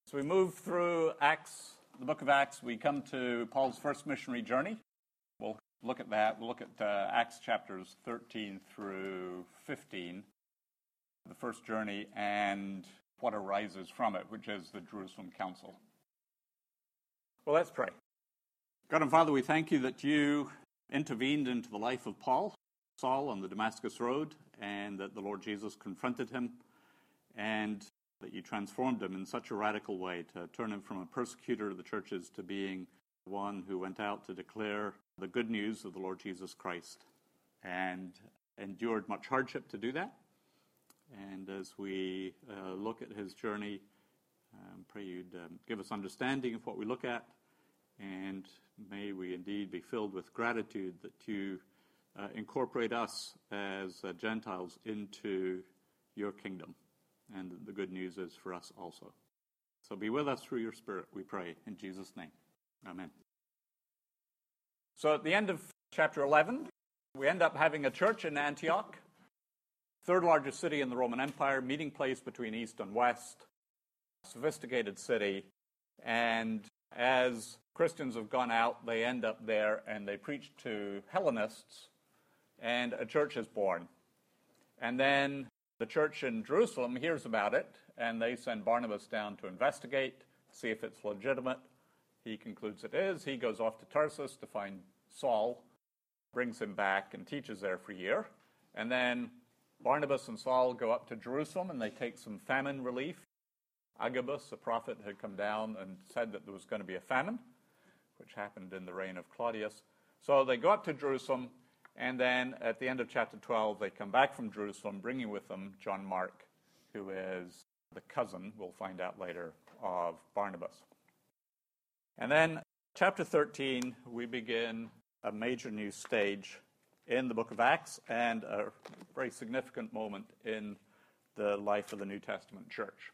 So we move through Acts, the book of Acts. We come to Paul's first missionary journey. We'll look at that. We'll look at Acts chapters 13 through 15, the first journey, and what arises from it, which is the Jerusalem Council. Well, let's pray. God and Father, we thank you that you intervened into the life of Saul on the Damascus Road, and that the Lord Jesus confronted him, and that you transformed him in such a radical way to turn him from a persecutor of the churches to being one who went out to declare the good news of the Lord Jesus Christ, and endured much hardship to do that. And as we look at his journey, pray you'd give us understanding of what we look at, and may we indeed be filled with gratitude that you incorporate us as Gentiles into your kingdom, and the good news is for us also. So be with us through your Spirit, we pray, in Jesus' name. Amen. So at the end of chapter 11, we end up having a church in Antioch, third largest city in the Roman Empire, meeting place between East and West, sophisticated city, and as Christians have gone out, they end up there and they preach to Hellenists, and a church is born. And then the church in Jerusalem hears about it, and they send Barnabas down to investigate, see if it's legitimate. He concludes it is. He goes off to Tarsus to find Saul, brings him back, and teaches there for a year. And then Barnabas and Saul go up to Jerusalem, and they take some famine relief. Agabus, a prophet, had come down and said that there was going to be a famine, which happened in the reign of Claudius. So they go up to Jerusalem, and then at the end of chapter 12, they come back from Jerusalem, bringing with them John Mark, who is the cousin, we'll find out later, of Barnabas. And then chapter 13, we begin a major new stage in the book of Acts, and a very significant moment in the life of the New Testament church.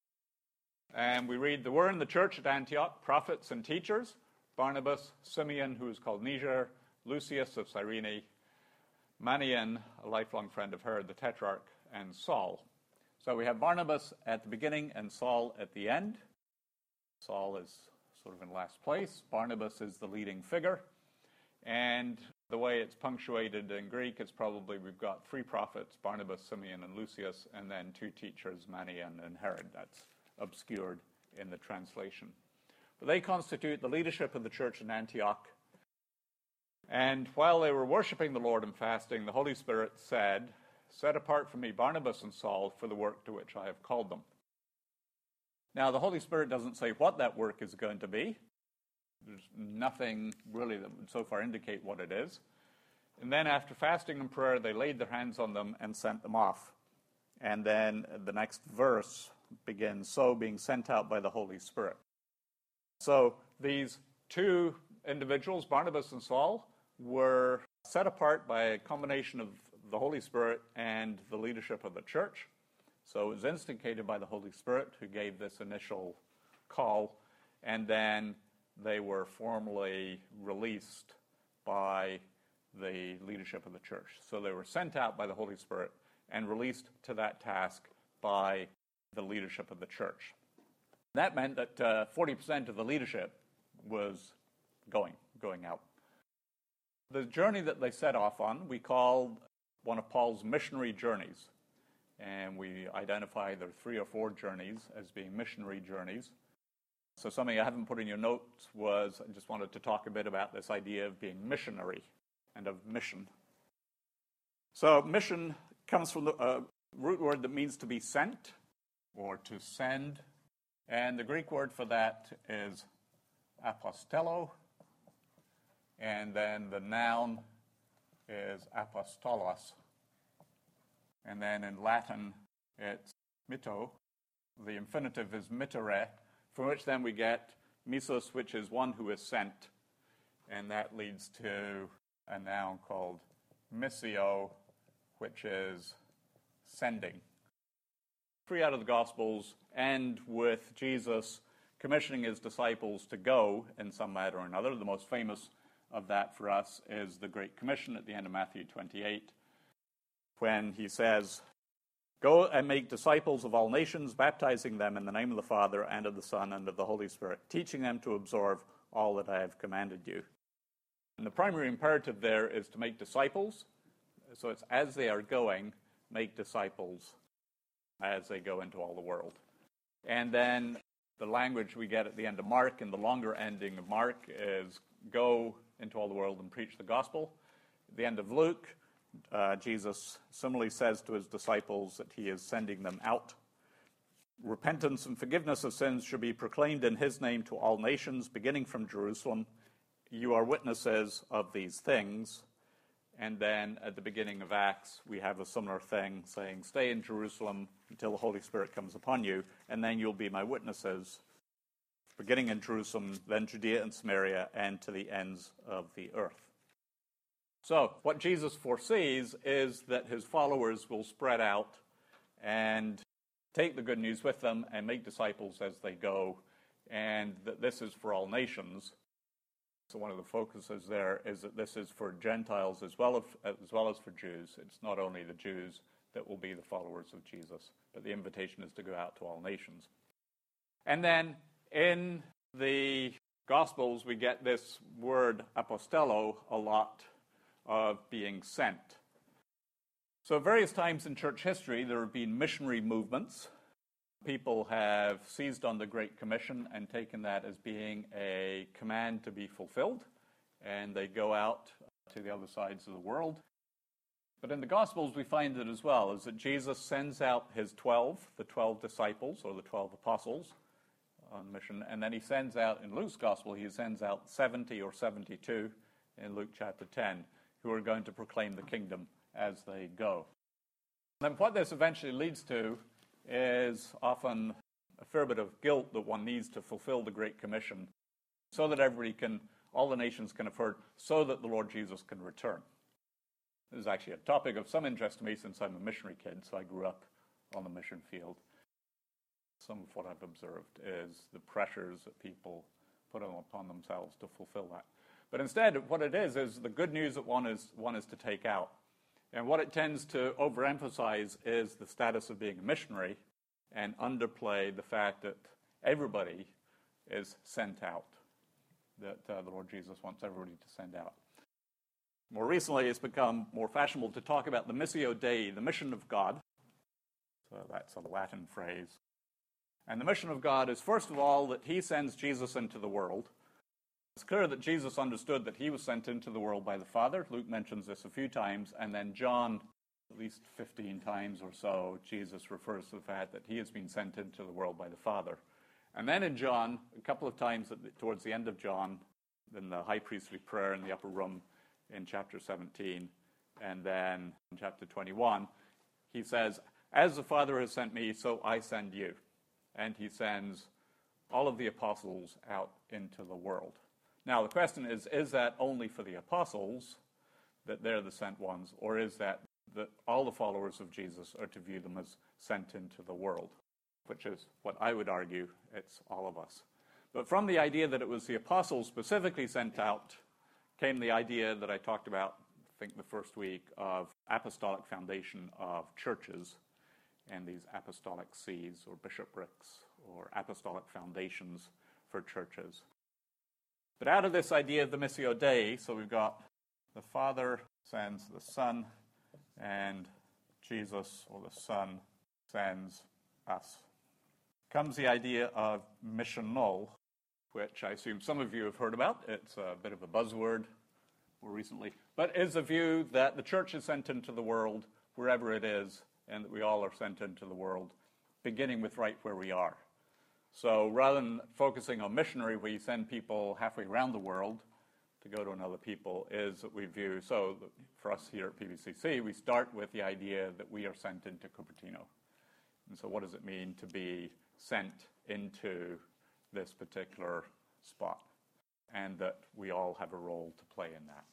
And we read, there were in the church at Antioch prophets and teachers, Barnabas, Simeon, who is called Niger, Lucius of Cyrene, Manaen, a lifelong friend of Herod the Tetrarch, and Saul. So we have Barnabas at the beginning and Saul at the end. Saul is sort of in last place. Barnabas is the leading figure. And the way it's punctuated in Greek is probably we've got three prophets, Barnabas, Simeon, and Lucius, and then two teachers, Manaen and Herod. That's obscured in the translation. But they constitute the leadership of the church in Antioch. And while they were worshiping the Lord and fasting, the Holy Spirit said, set apart for me Barnabas and Saul for the work to which I have called them. Now, the Holy Spirit doesn't say what that work is going to be. There's nothing really that would so far indicate what it is. And then after fasting and prayer, they laid their hands on them and sent them off. And then the next verse begins, so being sent out by the Holy Spirit. So these two individuals, Barnabas and Saul, were set apart by a combination of the Holy Spirit and the leadership of the church. So it was instigated by the Holy Spirit, who gave this initial call, and then they were formally released by the leadership of the church. So they were sent out by the Holy Spirit and released to that task by the leadership of the church. That meant that 40% of the leadership was going out. The journey that they set off on, we call one of Paul's missionary journeys. And we identify there are 3 or 4 journeys as being missionary journeys. So something I haven't put in your notes was I just wanted to talk a bit about this idea of being missionary and of mission. So mission comes from the root word that means to be sent or to send. And the Greek word for that is apostello. And then the noun is apostolos. And then in Latin, it's mitto. The infinitive is mittere, from which then we get missos, which is one who is sent. And that leads to a noun called missio, which is sending. 3 out of the Gospels end with Jesus commissioning his disciples to go in some manner or another. The most famous of that for us is the Great Commission at the end of Matthew 28, when he says, Go and make disciples of all nations, baptizing them in the name of the Father and of the Son and of the Holy Spirit, teaching them to observe all that I have commanded you. And the primary imperative there is to make disciples. So it's as they are going, make disciples as they go into all the world. And then the language we get at the end of Mark, and the longer ending of Mark, is go into all the world and preach the gospel. At the end of Luke, Jesus similarly says to his disciples that he is sending them out. Repentance and forgiveness of sins should be proclaimed in his name to all nations, beginning from Jerusalem. You are witnesses of these things. And then at the beginning of Acts, we have a similar thing saying, stay in Jerusalem until the Holy Spirit comes upon you, and then you'll be my witnesses, beginning in Jerusalem, then Judea and Samaria, and to the ends of the earth. So what Jesus foresees is that his followers will spread out and take the good news with them and make disciples as they go, and that this is for all nations. So one of the focuses there is that this is for Gentiles as well as for Jews. It's not only the Jews that will be the followers of Jesus, but the invitation is to go out to all nations. And then in the Gospels, we get this word apostello a lot, of being sent. So at various times in church history, there have been missionary movements. People have seized on the Great Commission and taken that as being a command to be fulfilled, and they go out to the other sides of the world. But in the Gospels, we find it as well, is that Jesus sends out his 12, the 12 disciples, or the 12 apostles, on mission, and then he sends out, in Luke's Gospel, he sends out 70 or 72 in Luke chapter 10, who are going to proclaim the kingdom as they go. And then what this eventually leads to is often a fair bit of guilt that one needs to fulfill the Great Commission so that all the nations can have heard, so that the Lord Jesus can return. This is actually a topic of some interest to me since I'm a missionary kid, so I grew up on the mission field. Some of what I've observed is the pressures that people put upon themselves to fulfill that. But instead, what it is the good news that one is to take out. And what it tends to overemphasize is the status of being a missionary and underplay the fact that everybody is sent out, that the Lord Jesus wants everybody to send out. More recently, it's become more fashionable to talk about the Missio Dei, the mission of God. So that's a Latin phrase. And the mission of God is, first of all, that he sends Jesus into the world. It's clear that Jesus understood that he was sent into the world by the Father. Luke mentions this a few times, and then John, at least 15 times or so, Jesus refers to the fact that he has been sent into the world by the Father. And then in John, a couple of times towards the end of John, in the high priestly prayer in the upper room in chapter 17, and then in chapter 21, he says, as the Father has sent me, so I send you. And he sends all of the apostles out into the world. Now, the question is that only for the apostles, that they're the sent ones, or is that all the followers of Jesus are to view them as sent into the world, which is what I would argue it's all of us. But from the idea that it was the apostles specifically sent out came the idea that I talked about, I think, the first week, of apostolic foundation of churches and these apostolic sees or bishoprics or apostolic foundations for churches. But out of this idea of the Missio Dei, so we've got the Father sends the Son, and Jesus, or the Son, sends us. Comes the idea of missional, which I assume some of you have heard about. It's a bit of a buzzword more recently, but is a view that the church is sent into the world wherever it is, and that we all are sent into the world, beginning with right where we are. So rather than focusing on missionary, where you send people halfway around the world to go to another people, is that we view, so for us here at PVCC, we start with the idea that we are sent into Cupertino. And so what does it mean to be sent into this particular spot? And that we all have a role to play in that.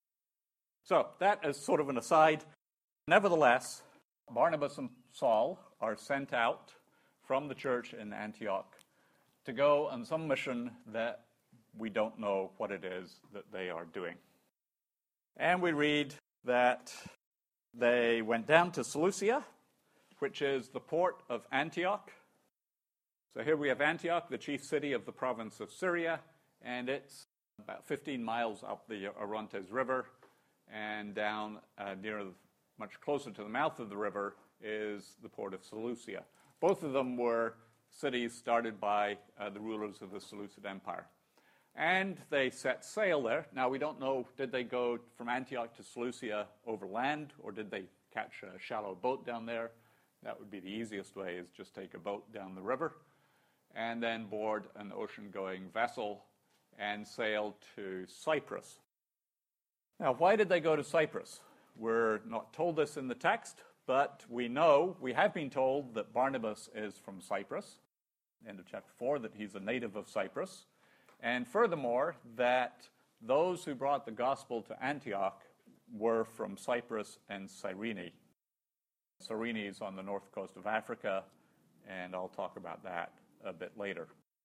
So that is sort of an aside. Nevertheless, Barnabas and Saul are sent out from the church in Antioch to go on some mission that we don't know what it is that they are doing. And we read that they went down to Seleucia, which is the port of Antioch. So here we have Antioch, the chief city of the province of Syria, and it's about 15 miles up the Orontes River, and down much closer to the mouth of the river is the port of Seleucia. Both of them were cities started by the rulers of the Seleucid Empire. And they set sail there. Now, we don't know, did they go from Antioch to Seleucia over land, or did they catch a shallow boat down there? That would be the easiest way, is just take a boat down the river and then board an ocean-going vessel and sail to Cyprus. Now, why did they go to Cyprus? We're not told this in the text, but we have been told that Barnabas is from Cyprus, end of chapter 4, that he's a native of Cyprus. And furthermore, that those who brought the gospel to Antioch were from Cyprus and Cyrene. Cyrene is on the north coast of Africa, and I'll talk about that a bit later.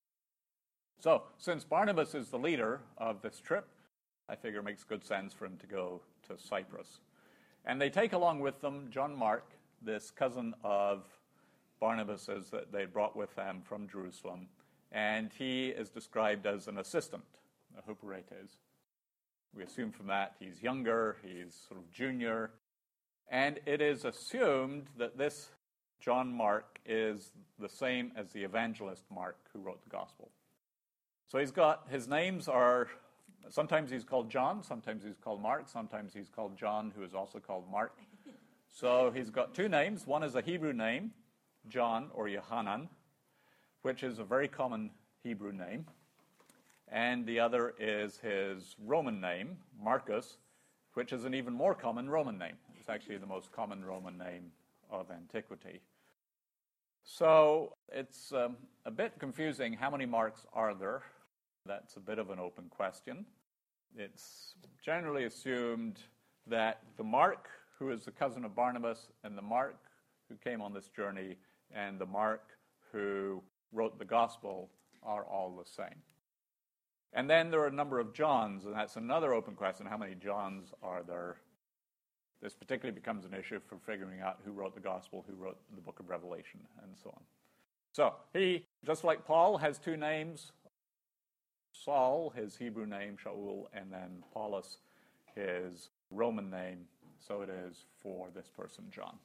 So, since Barnabas is the leader of this trip, I figure it makes good sense for him to go to Cyprus. And they take along with them John Mark, this cousin of Barnabas's that they brought with them from Jerusalem. And he is described as an assistant, a huperetes. We assume from that he's younger, he's sort of junior. And it is assumed that this John Mark is the same as the evangelist Mark who wrote the gospel. So his names are, sometimes he's called John, sometimes he's called Mark, sometimes he's called John, who is also called Mark. So he's got two names. One is a Hebrew name, John or Yohanan, which is a very common Hebrew name. And the other is his Roman name, Marcus, which is an even more common Roman name. It's actually the most common Roman name of antiquity. So it's a bit confusing. How many Marks are there? That's a bit of an open question. It's generally assumed that the Mark, who is the cousin of Barnabas, and the Mark who came on this journey, and the Mark who wrote the gospel are all the same. And then there are a number of Johns, and that's another open question. How many Johns are there? This particularly becomes an issue for figuring out who wrote the gospel, who wrote the book of Revelation, and so on. So he, just like Paul, has two names. Saul, his Hebrew name, Shaul, and then Paulus, his Roman name. So it is for this person, John.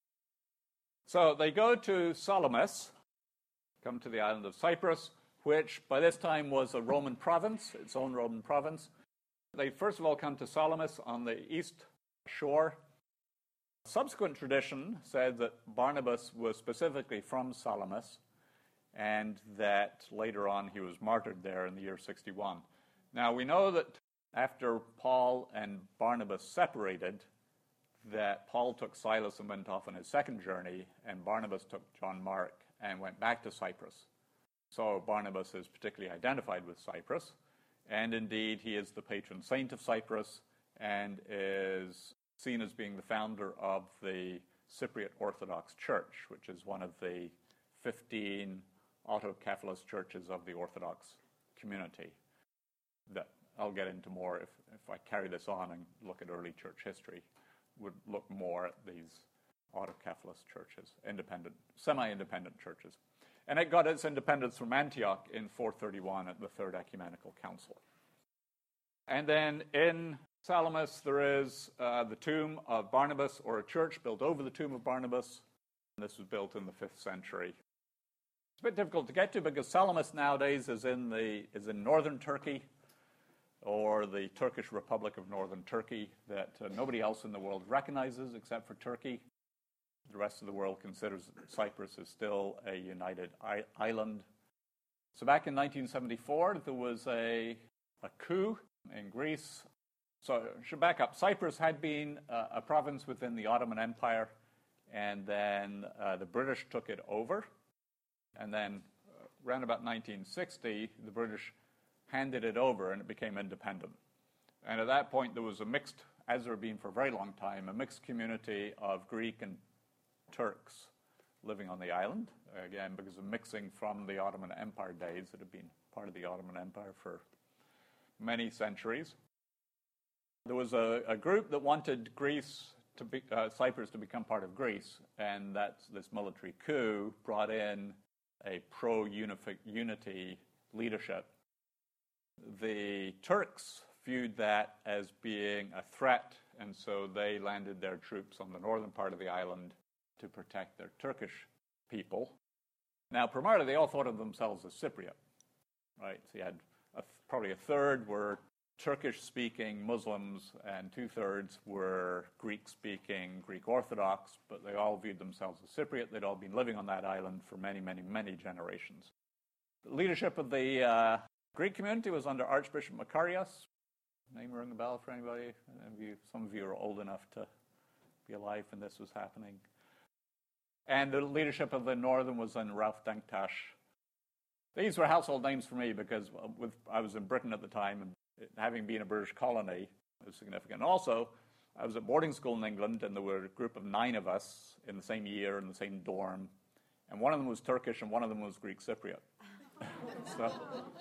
So they go to Salamis, come to the island of Cyprus, which by this time was a Roman province, its own Roman province. They first of all come to Salamis on the east shore. Subsequent tradition said that Barnabas was specifically from Salamis, and that later on he was martyred there in the year 61. Now we know that after Paul and Barnabas separated, that Paul took Silas and went off on his second journey, and Barnabas took John Mark and went back to Cyprus. So Barnabas is particularly identified with Cyprus, and indeed he is the patron saint of Cyprus and is seen as being the founder of the Cypriot Orthodox Church, which is one of the 15 autocephalous churches of the Orthodox community. That I'll get into more if I carry this on and look at early church history. Would look more at these autocephalous churches, independent, semi-independent churches. And it got its independence from Antioch in 431 at the Third Ecumenical Council. And then in Salamis there is the tomb of Barnabas, or a church built over the tomb of Barnabas. And this was built in the 5th century. It's a bit difficult to get to because Salamis nowadays is in northern Turkey, or the Turkish Republic of Northern Turkey, that nobody else in the world recognizes except for Turkey. The rest of the world considers that Cyprus is still a united island. So back in 1974, there was a coup in Greece. So I should back up. Cyprus had been a province within the Ottoman Empire, and then the British took it over. And then around about 1960, the British handed it over and it became independent. And at that point there was a mixed, as there had been for a very long time, a mixed community of Greek and Turks living on the island, again because of mixing from the Ottoman Empire days that had been part of the Ottoman Empire for many centuries. There was a group that wanted Greece Cyprus to become part of Greece, and that's this military coup brought in a pro-unity leadership. The Turks viewed that as being a threat, and so they landed their troops on the northern part of the island to protect their Turkish people. Now, primarily, they all thought of themselves as Cypriot, right? So you had probably a third were Turkish-speaking Muslims, and two-thirds were Greek-speaking, Greek Orthodox, but they all viewed themselves as Cypriot. They'd all been living on that island for many, many, many generations. The leadership of the Greek community was under Archbishop Macarius. Name ring a bell for anybody? Some of you are old enough to be alive when this was happening. And the leadership of the northern was in Ralph Denktash. These were household names for me because I was in Britain at the time, and having been a British colony was significant. Also, I was at boarding school in England, and there were a group of 9 of us in the same year in the same dorm, and one of them was Turkish and one of them was Greek Cypriot. So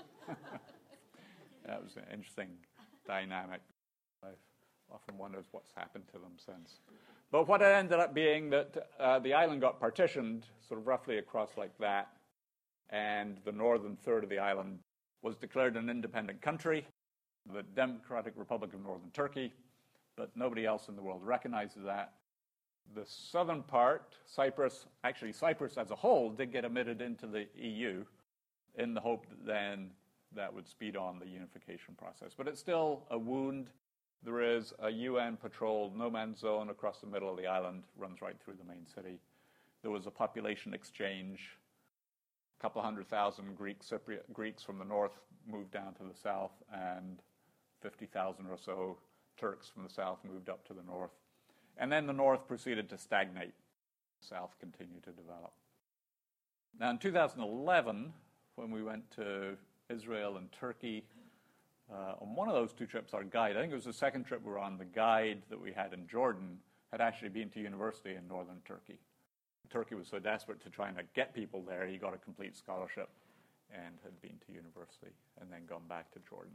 that was an interesting dynamic. I've often wondered what's happened to them since. But what it ended up being that the island got partitioned sort of roughly across like that, and the northern third of the island was declared an independent country, the Democratic Republic of Northern Turkey, but nobody else in the world recognizes that. The southern part, Cyprus as a whole did get admitted into the EU in the hope that then that would speed on the unification process. But it's still a wound. There is a UN-patrolled no-man's zone across the middle of the island, runs right through the main city. There was a population exchange. A couple of 100,000 Greeks from the north moved down to the south, and 50,000 or so Turks from the south moved up to the north. And then the north proceeded to stagnate. The south continued to develop. Now in 2011, when we went to Israel and Turkey, on one of those 2 trips, our guide, I think it was the second trip we were on, the guide that we had in Jordan had actually been to university in northern Turkey. Turkey was so desperate to try and get people there, he got a complete scholarship and had been to university and then gone back to Jordan.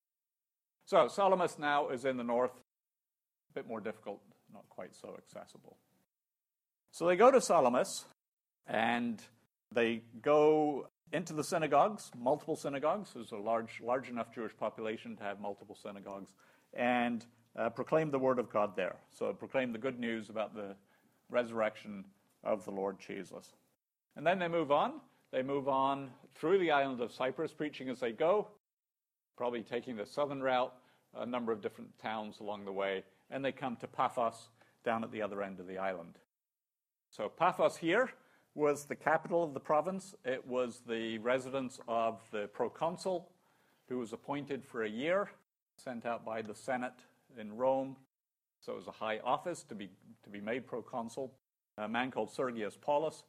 So Salamis now is in the north, a bit more difficult, not quite so accessible. So they go to Salamis, and they go into the synagogues, multiple synagogues. There's a large enough Jewish population to have multiple synagogues, and proclaim the word of God there. So proclaim the good news about the resurrection of the Lord Jesus. And then they move on. They move on through the island of Cyprus, preaching as they go, probably taking the southern route, a number of different towns along the way, and they come to Paphos down at the other end of the island. So Paphos here was the capital of the province. It was the residence of the proconsul, who was appointed for a year, sent out by the Senate in Rome. So it was a high office to be made proconsul. A man called Sergius Paulus.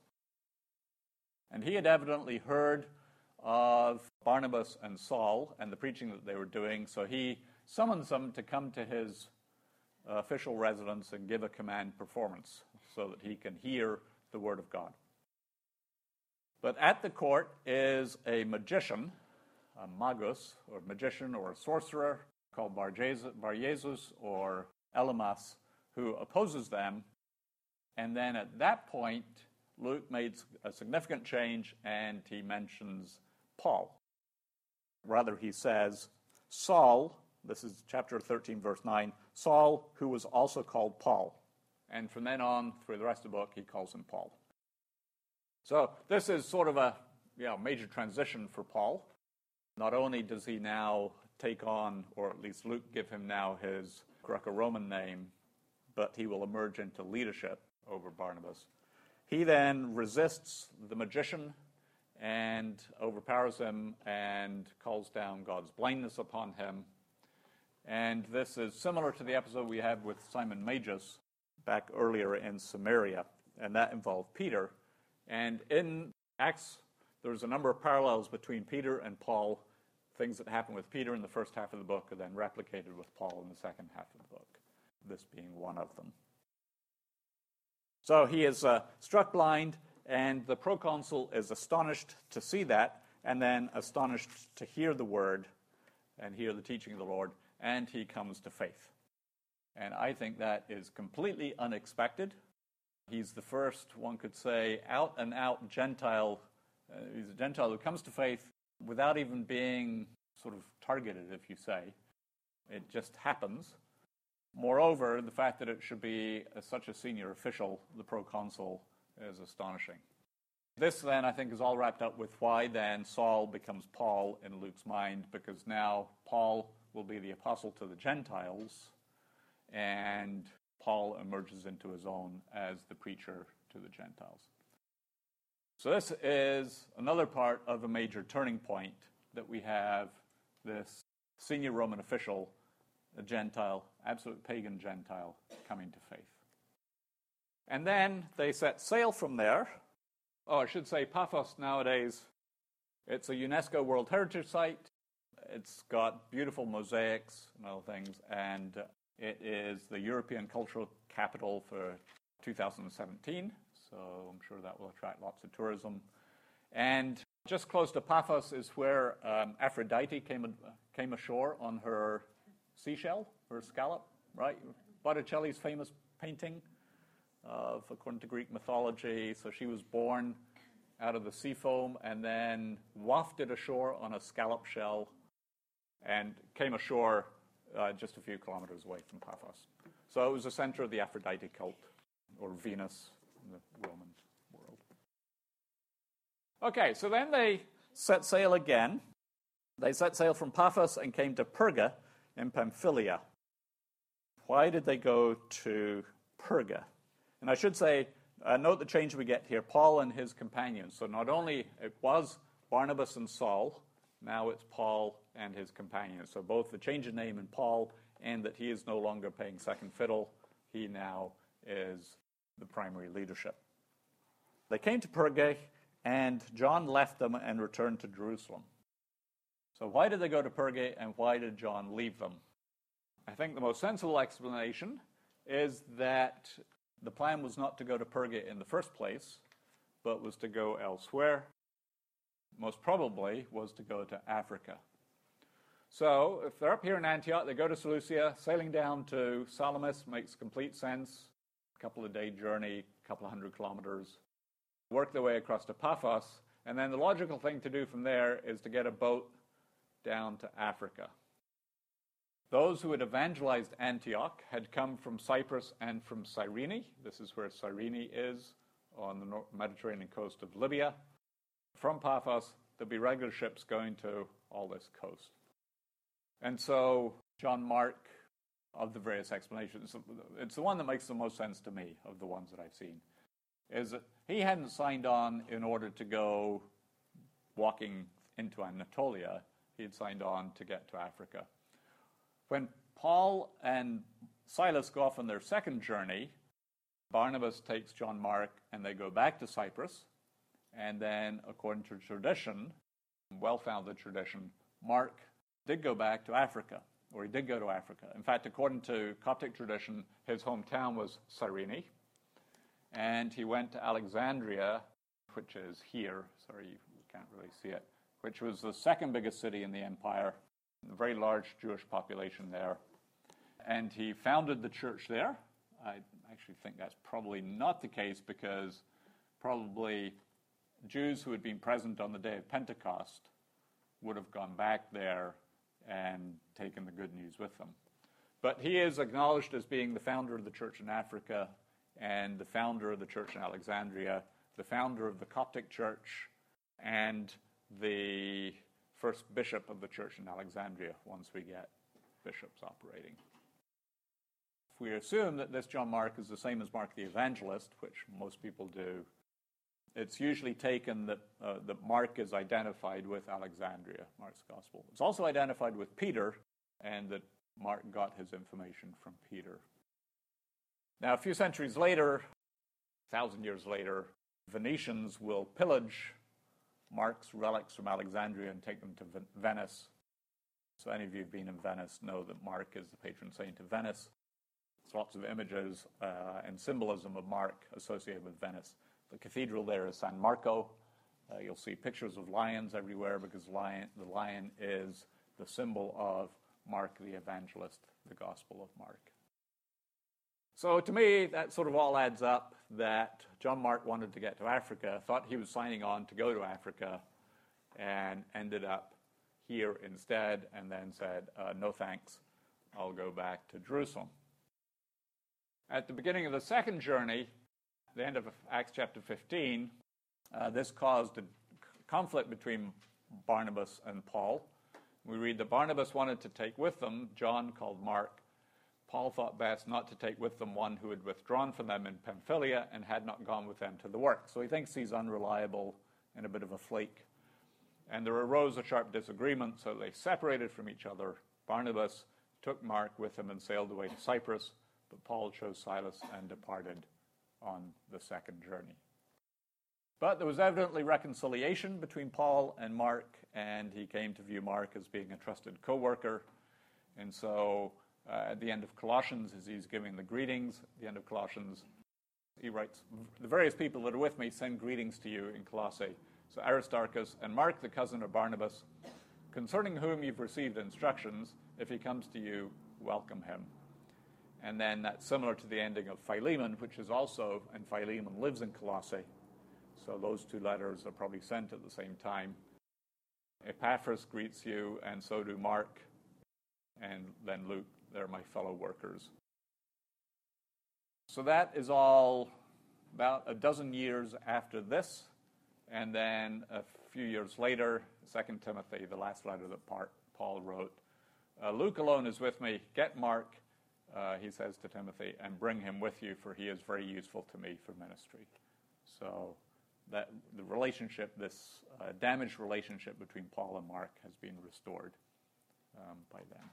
And he had evidently heard of Barnabas and Saul and the preaching that they were doing, so he summons them to come to his official residence and give a command performance so that he can hear the word of God. But at the court is a magician, a magus, or magician, or a sorcerer, called Bar Jesus or Elymas, who opposes them. And then at that point, Luke made a significant change, and he mentions Paul. Rather, he says, Saul, this is chapter 13, verse 9, Saul, who was also called Paul. And from then on, through the rest of the book, he calls him Paul. So this is sort of a major transition for Paul. Not only does he now take on, or at least Luke give him now his Greco-Roman name, but he will emerge into leadership over Barnabas. He then resists the magician and overpowers him and calls down God's blindness upon him. And this is similar to the episode we had with Simon Magus back earlier in Samaria, and that involved Peter. And in Acts, there's a number of parallels between Peter and Paul. Things that happen with Peter in the first half of the book are then replicated with Paul in the second half of the book, this being one of them. So he is struck blind, and the proconsul is astonished to see that, and then astonished to hear the word and hear the teaching of the Lord, and he comes to faith. And I think that is completely unexpected. He's the first, one could say, out-and-out Gentile. He's a Gentile who comes to faith without even being sort of targeted, if you say. It just happens. Moreover, the fact that it should be such a senior official, the proconsul, is astonishing. This then, I think, is all wrapped up with why then Saul becomes Paul in Luke's mind, because now Paul will be the apostle to the Gentiles, and Paul emerges into his own as the preacher to the Gentiles. So this is another part of a major turning point, that we have this senior Roman official, a Gentile, absolute pagan Gentile, coming to faith. And then they set sail from there. Oh, I should say Paphos nowadays, it's a UNESCO World Heritage Site. It's got beautiful mosaics and other things, and it is the European Cultural Capital for 2017, so I'm sure that will attract lots of tourism. And just close to Paphos is where Aphrodite came ashore on her seashell, her scallop, right? Botticelli's famous painting of, according to Greek mythology. So she was born out of the sea foam and then wafted ashore on a scallop shell and came ashore just a few kilometers away from Paphos. So it was the center of the Aphrodite cult, or Venus in the Roman world. Okay, so then they set sail again. They set sail from Paphos and came to Perga in Pamphylia. Why did they go to Perga? And I should say, note the change we get here, Paul and his companions. So not only it was Barnabas and Saul, now it's Paul and his companions. So both the change of name in Paul and that he is no longer playing second fiddle, he now is the primary leadership. They came to Perga, and John left them and returned to Jerusalem. So why did they go to Perga, and why did John leave them? I think the most sensible explanation is that the plan was not to go to Perga in the first place, but was to go elsewhere. Most probably was to go to Africa. So if they're up here in Antioch, they go to Seleucia. Sailing down to Salamis makes complete sense. A couple of day journey, a couple of 100 kilometers. Work their way across to Paphos, and then the logical thing to do from there is to get a boat down to Africa. Those who had evangelized Antioch had come from Cyprus and from Cyrene. This is where Cyrene is, on the Mediterranean coast of Libya. From Paphos, there'll be regular ships going to all this coast. And so John Mark, of the various explanations, it's the one that makes the most sense to me of the ones that I've seen, is that he hadn't signed on in order to go walking into Anatolia. He had signed on to get to Africa. When Paul and Silas go off on their second journey, Barnabas takes John Mark and they go back to Cyprus. And then, according to tradition, well-founded tradition, Mark did go back to Africa, or he did go to Africa. In fact, according to Coptic tradition, his hometown was Cyrene. And he went to Alexandria, which is here. Sorry, you can't really see it. Which was the second biggest city in the empire. A very large Jewish population there. And he founded the church there. I actually think that's probably not the case, because probably Jews who had been present on the day of Pentecost would have gone back there and taken the good news with them. But he is acknowledged as being the founder of the church in Africa, and the founder of the church in Alexandria, the founder of the Coptic church, and the first bishop of the church in Alexandria once we get bishops operating. If we assume that this John Mark is the same as Mark the Evangelist, which most people do, it's usually taken that Mark is identified with Alexandria, Mark's gospel. It's also identified with Peter, and that Mark got his information from Peter. Now, a few centuries later, 1,000 years later, Venetians will pillage Mark's relics from Alexandria and take them to Venice. So any of you who've been in Venice know that Mark is the patron saint of Venice. There's lots of images and symbolism of Mark associated with Venice. The cathedral there is San Marco. You'll see pictures of lions everywhere, because the lion is the symbol of Mark the Evangelist, the Gospel of Mark. So to me, that sort of all adds up that John Mark wanted to get to Africa, thought he was signing on to go to Africa, and ended up here instead, and then said, no thanks, I'll go back to Jerusalem. At the beginning of the second journey, the end of Acts chapter 15, this caused a conflict between Barnabas and Paul. We read that Barnabas wanted to take with them John, called Mark. Paul thought best not to take with them one who had withdrawn from them in Pamphylia and had not gone with them to the work. So he thinks he's unreliable and a bit of a flake. And there arose a sharp disagreement, so they separated from each other. Barnabas took Mark with him and sailed away to Cyprus, but Paul chose Silas and departed on the second journey. But there was evidently reconciliation between Paul and Mark, and he came to view Mark as being a trusted co-worker. And so at the end of Colossians, as he's giving the greetings, at the end of Colossians, he writes, the various people that are with me send greetings to you in Colossae. So Aristarchus and Mark, the cousin of Barnabas, concerning whom you've received instructions, if he comes to you, welcome him. And then that's similar to the ending of Philemon, which is also, and Philemon lives in Colossae. So those two letters are probably sent at the same time. Epaphras greets you, and so do Mark, and then Luke. They're my fellow workers. So that is all about a dozen years after this. And then a few years later, 2 Timothy, the last letter that Paul wrote. Luke alone is with me. Get Mark, he says to Timothy, and bring him with you, for he is very useful to me for ministry. So that the relationship, this damaged relationship between Paul and Mark has been restored by them.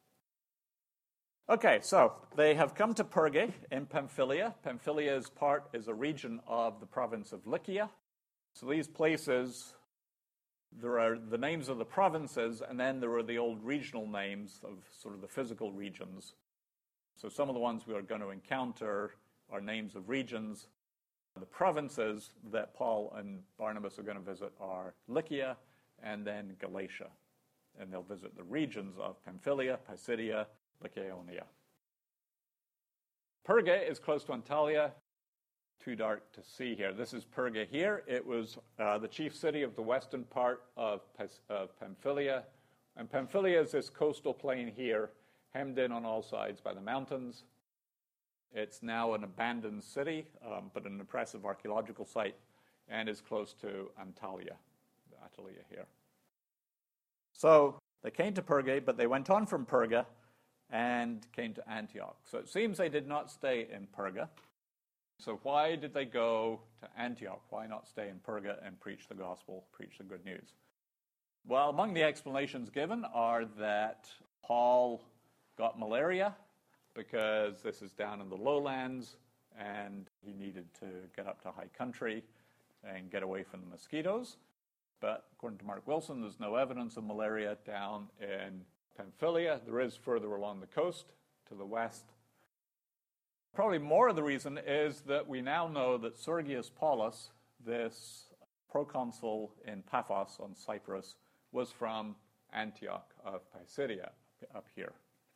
Okay, so they have come to Perge in Pamphylia. Pamphylia is a region of the province of Lycia. So these places, there are the names of the provinces, and then there are the old regional names of sort of the physical regions. So some of the ones we are going to encounter are names of regions. The provinces that Paul and Barnabas are going to visit are Lycia and then Galatia. And they'll visit the regions of Pamphylia, Pisidia, Lycaonia. Perge is close to Antalya. Too dark to see here. This is Perge here. It was the chief city of the western part of Pamphylia. And Pamphylia is this coastal plain here, hemmed in on all sides by the mountains. It's now an abandoned city, but an impressive archaeological site, and is close to Antalya here. So they came to Perge, but they went on from Perga and came to Antioch. So it seems they did not stay in Perga. So why did they go to Antioch? Why not stay in Perga and preach the gospel, preach the good news? Well, among the explanations given are that Paul got malaria because this is down in the lowlands and he needed to get up to high country and get away from the mosquitoes. But according to Mark Wilson, there's no evidence of malaria down in Pamphylia. There is further along the coast to the west. Probably more of the reason is that we now know that Sergius Paulus, this proconsul in Paphos on Cyprus, was from Antioch of Pisidia up here.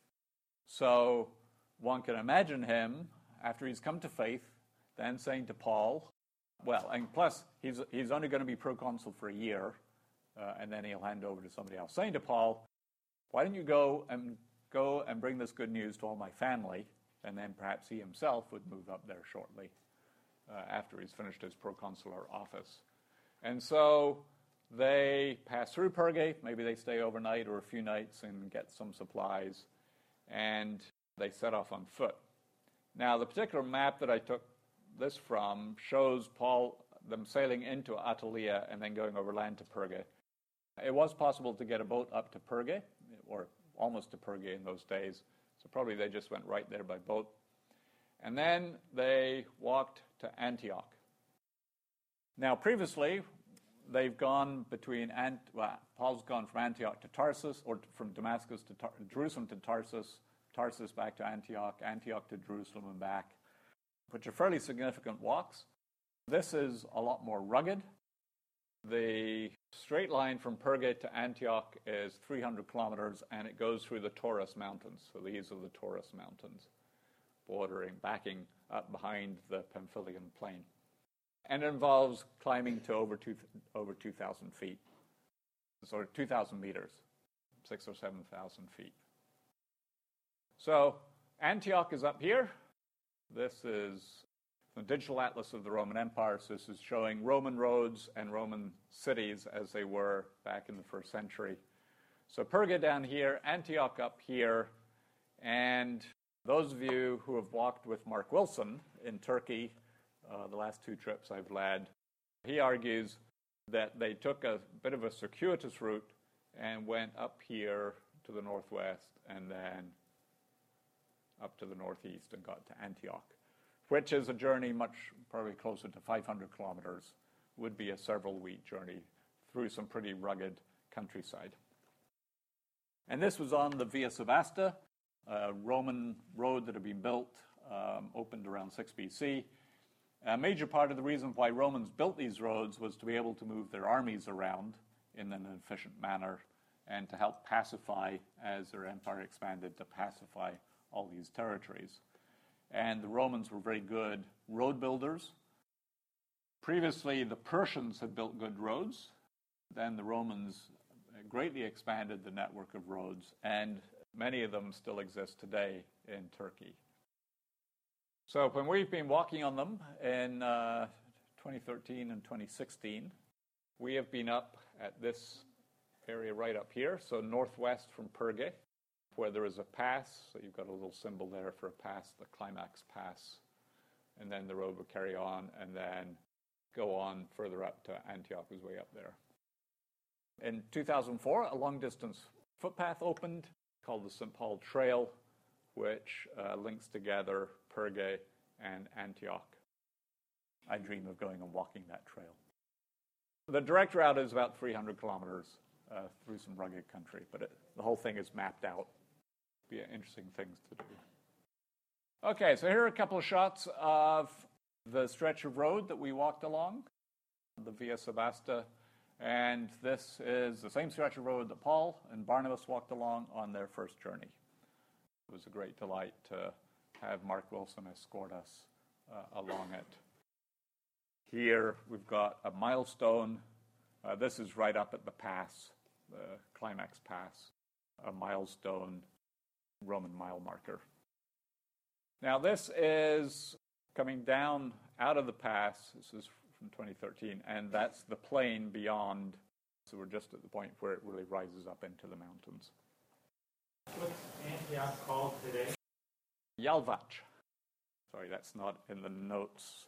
So one can imagine him, after he's come to faith, then saying to Paul, well, and plus he's only going to be proconsul for a year, and then he'll hand over to somebody else, saying to Paul, why don't you go and bring this good news to all my family, and then perhaps he himself would move up there shortly after he's finished his proconsular office. And so they pass through Perge, maybe they stay overnight or a few nights and get some supplies, and they set off on foot. Now, the particular map that I took this from shows them sailing into Attalia and then going overland to Perge. It was possible to get a boat up to Perge, or almost to Perge in those days, so probably they just went right there by boat. And then they walked to Antioch. Now, previously, they've gone Paul's gone from Antioch to Tarsus, or from Damascus to Jerusalem to Tarsus, Tarsus back to Antioch, Antioch to Jerusalem and back, which are fairly significant walks. This is a lot more rugged. The straight line from Perge to Antioch is 300 kilometers, and it goes through the Taurus Mountains. So these are the Taurus Mountains. backing up behind the Pamphylian plain. And it involves climbing to over 2,000 feet, so 2,000 meters, 6,000 or 7,000 feet. So Antioch is up here. This is the digital atlas of the Roman Empire. So this is showing Roman roads and Roman cities as they were back in the first century. So Perga down here, Antioch up here, and those of you who have walked with Mark Wilson in Turkey, the last 2 trips I've led, he argues that they took a bit of a circuitous route and went up here to the northwest and then up to the northeast and got to Antioch, which is a journey much probably closer to 500 kilometers, would be a several-week journey through some pretty rugged countryside. And this was on the Via Sebasta, a Roman road that had been built, opened around 6 BC. A major part of the reason why Romans built these roads was to be able to move their armies around in an efficient manner and to help pacify, as their empire expanded, to pacify all these territories. And the Romans were very good road builders. Previously, the Persians had built good roads. Then the Romans greatly expanded the network of roads, and many of them still exist today in Turkey. So when we've been walking on them in 2013 and 2016, we have been up at this area right up here, so northwest from Perga, where there is a pass. So you've got a little symbol there for a pass, the Climax Pass. And then the road would carry on and then go on further up to Antioch, is way up there. In 2004, a long-distance footpath opened called the St. Paul Trail, which links together Perga and Antioch. I dream of going and walking that trail. The direct route is about 300 kilometers through some rugged country, but the whole thing is mapped out. Be interesting things to do. Okay, so here are a couple of shots of the stretch of road that we walked along, the Via Sebasta. And this is the same stretch of road that Paul and Barnabas walked along on their first journey. It was a great delight to have Mark Wilson escort us along it. Here we've got a milestone. This is right up at the pass, the Climax Pass, a milestone Roman mile marker. Now this is coming down out of the pass. This is from 2013, and that's the plain beyond. So we're just at the point where it really rises up into the mountains. What's Antioch called today? Yalvac. Sorry, that's not in the notes.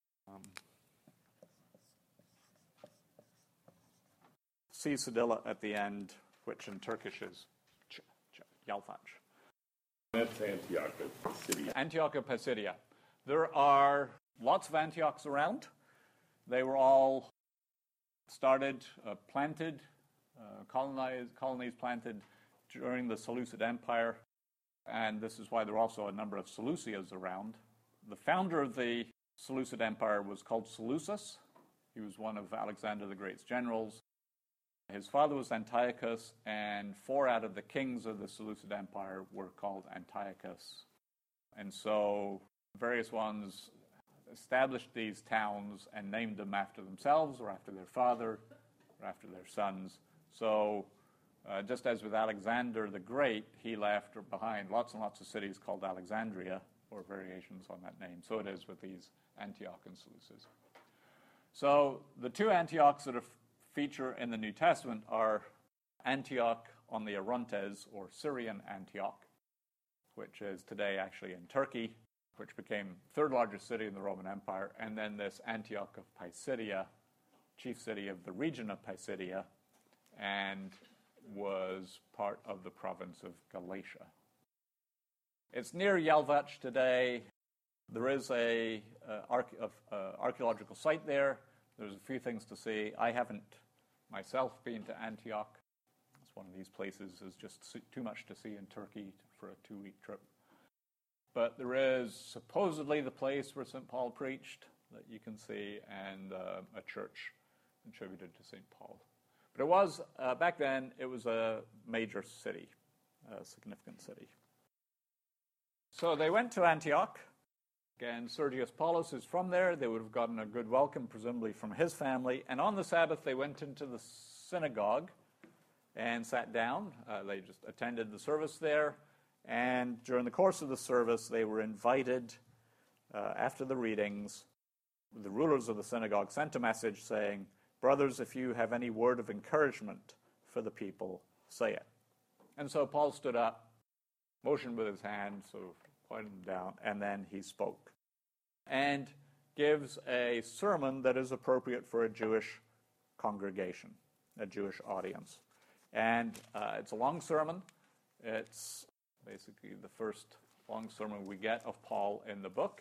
C cedilla at the end, which in Turkish is Yalvac. That's Antioch of Pisidia. Antioch of Pisidia. There are lots of Antiochs around. They were all started, planted, colonies planted during the Seleucid Empire, and this is why there are also a number of Seleucias around. The founder of the Seleucid Empire was called Seleucus. He was one of Alexander the Great's generals. His father was Antiochus, and 4 out of the kings of the Seleucid Empire were called Antiochus. And so various ones established these towns and named them after themselves or after their father or after their sons. So just as with Alexander the Great, he left behind lots and lots of cities called Alexandria, or variations on that name. So it is with these Antioch and Seleucus. So the 2 Antiochs that feature in the New Testament are Antioch on the Orontes, or Syrian Antioch, which is today actually in Turkey, which became 3rd largest city in the Roman Empire, and then this Antioch of Pisidia, chief city of the region of Pisidia, and was part of the province of Galatia. It's near Yalvac today. There is a archaeological site there. There's a few things to see. I haven't myself been to Antioch. It's one of these places is just too much to see in Turkey for a 2-week trip. But there is supposedly the place where St. Paul preached that you can see, and a church attributed to St. Paul. But it was, back then, it was a major city, a significant city. So they went to Antioch. Again, Sergius Paulus is from there. They would have gotten a good welcome, presumably from his family. And on the Sabbath, they went into the synagogue and sat down. They just attended the service there. And during the course of the service, they were invited, after the readings, the rulers of the synagogue sent a message saying, "Brothers, if you have any word of encouragement for the people, say it." And so Paul stood up, motioned with his hand, so pointed them down, and then he spoke. And gives a sermon that is appropriate for a Jewish congregation, a Jewish audience. And it's a long sermon. It's basically the first long sermon we get of Paul in the book.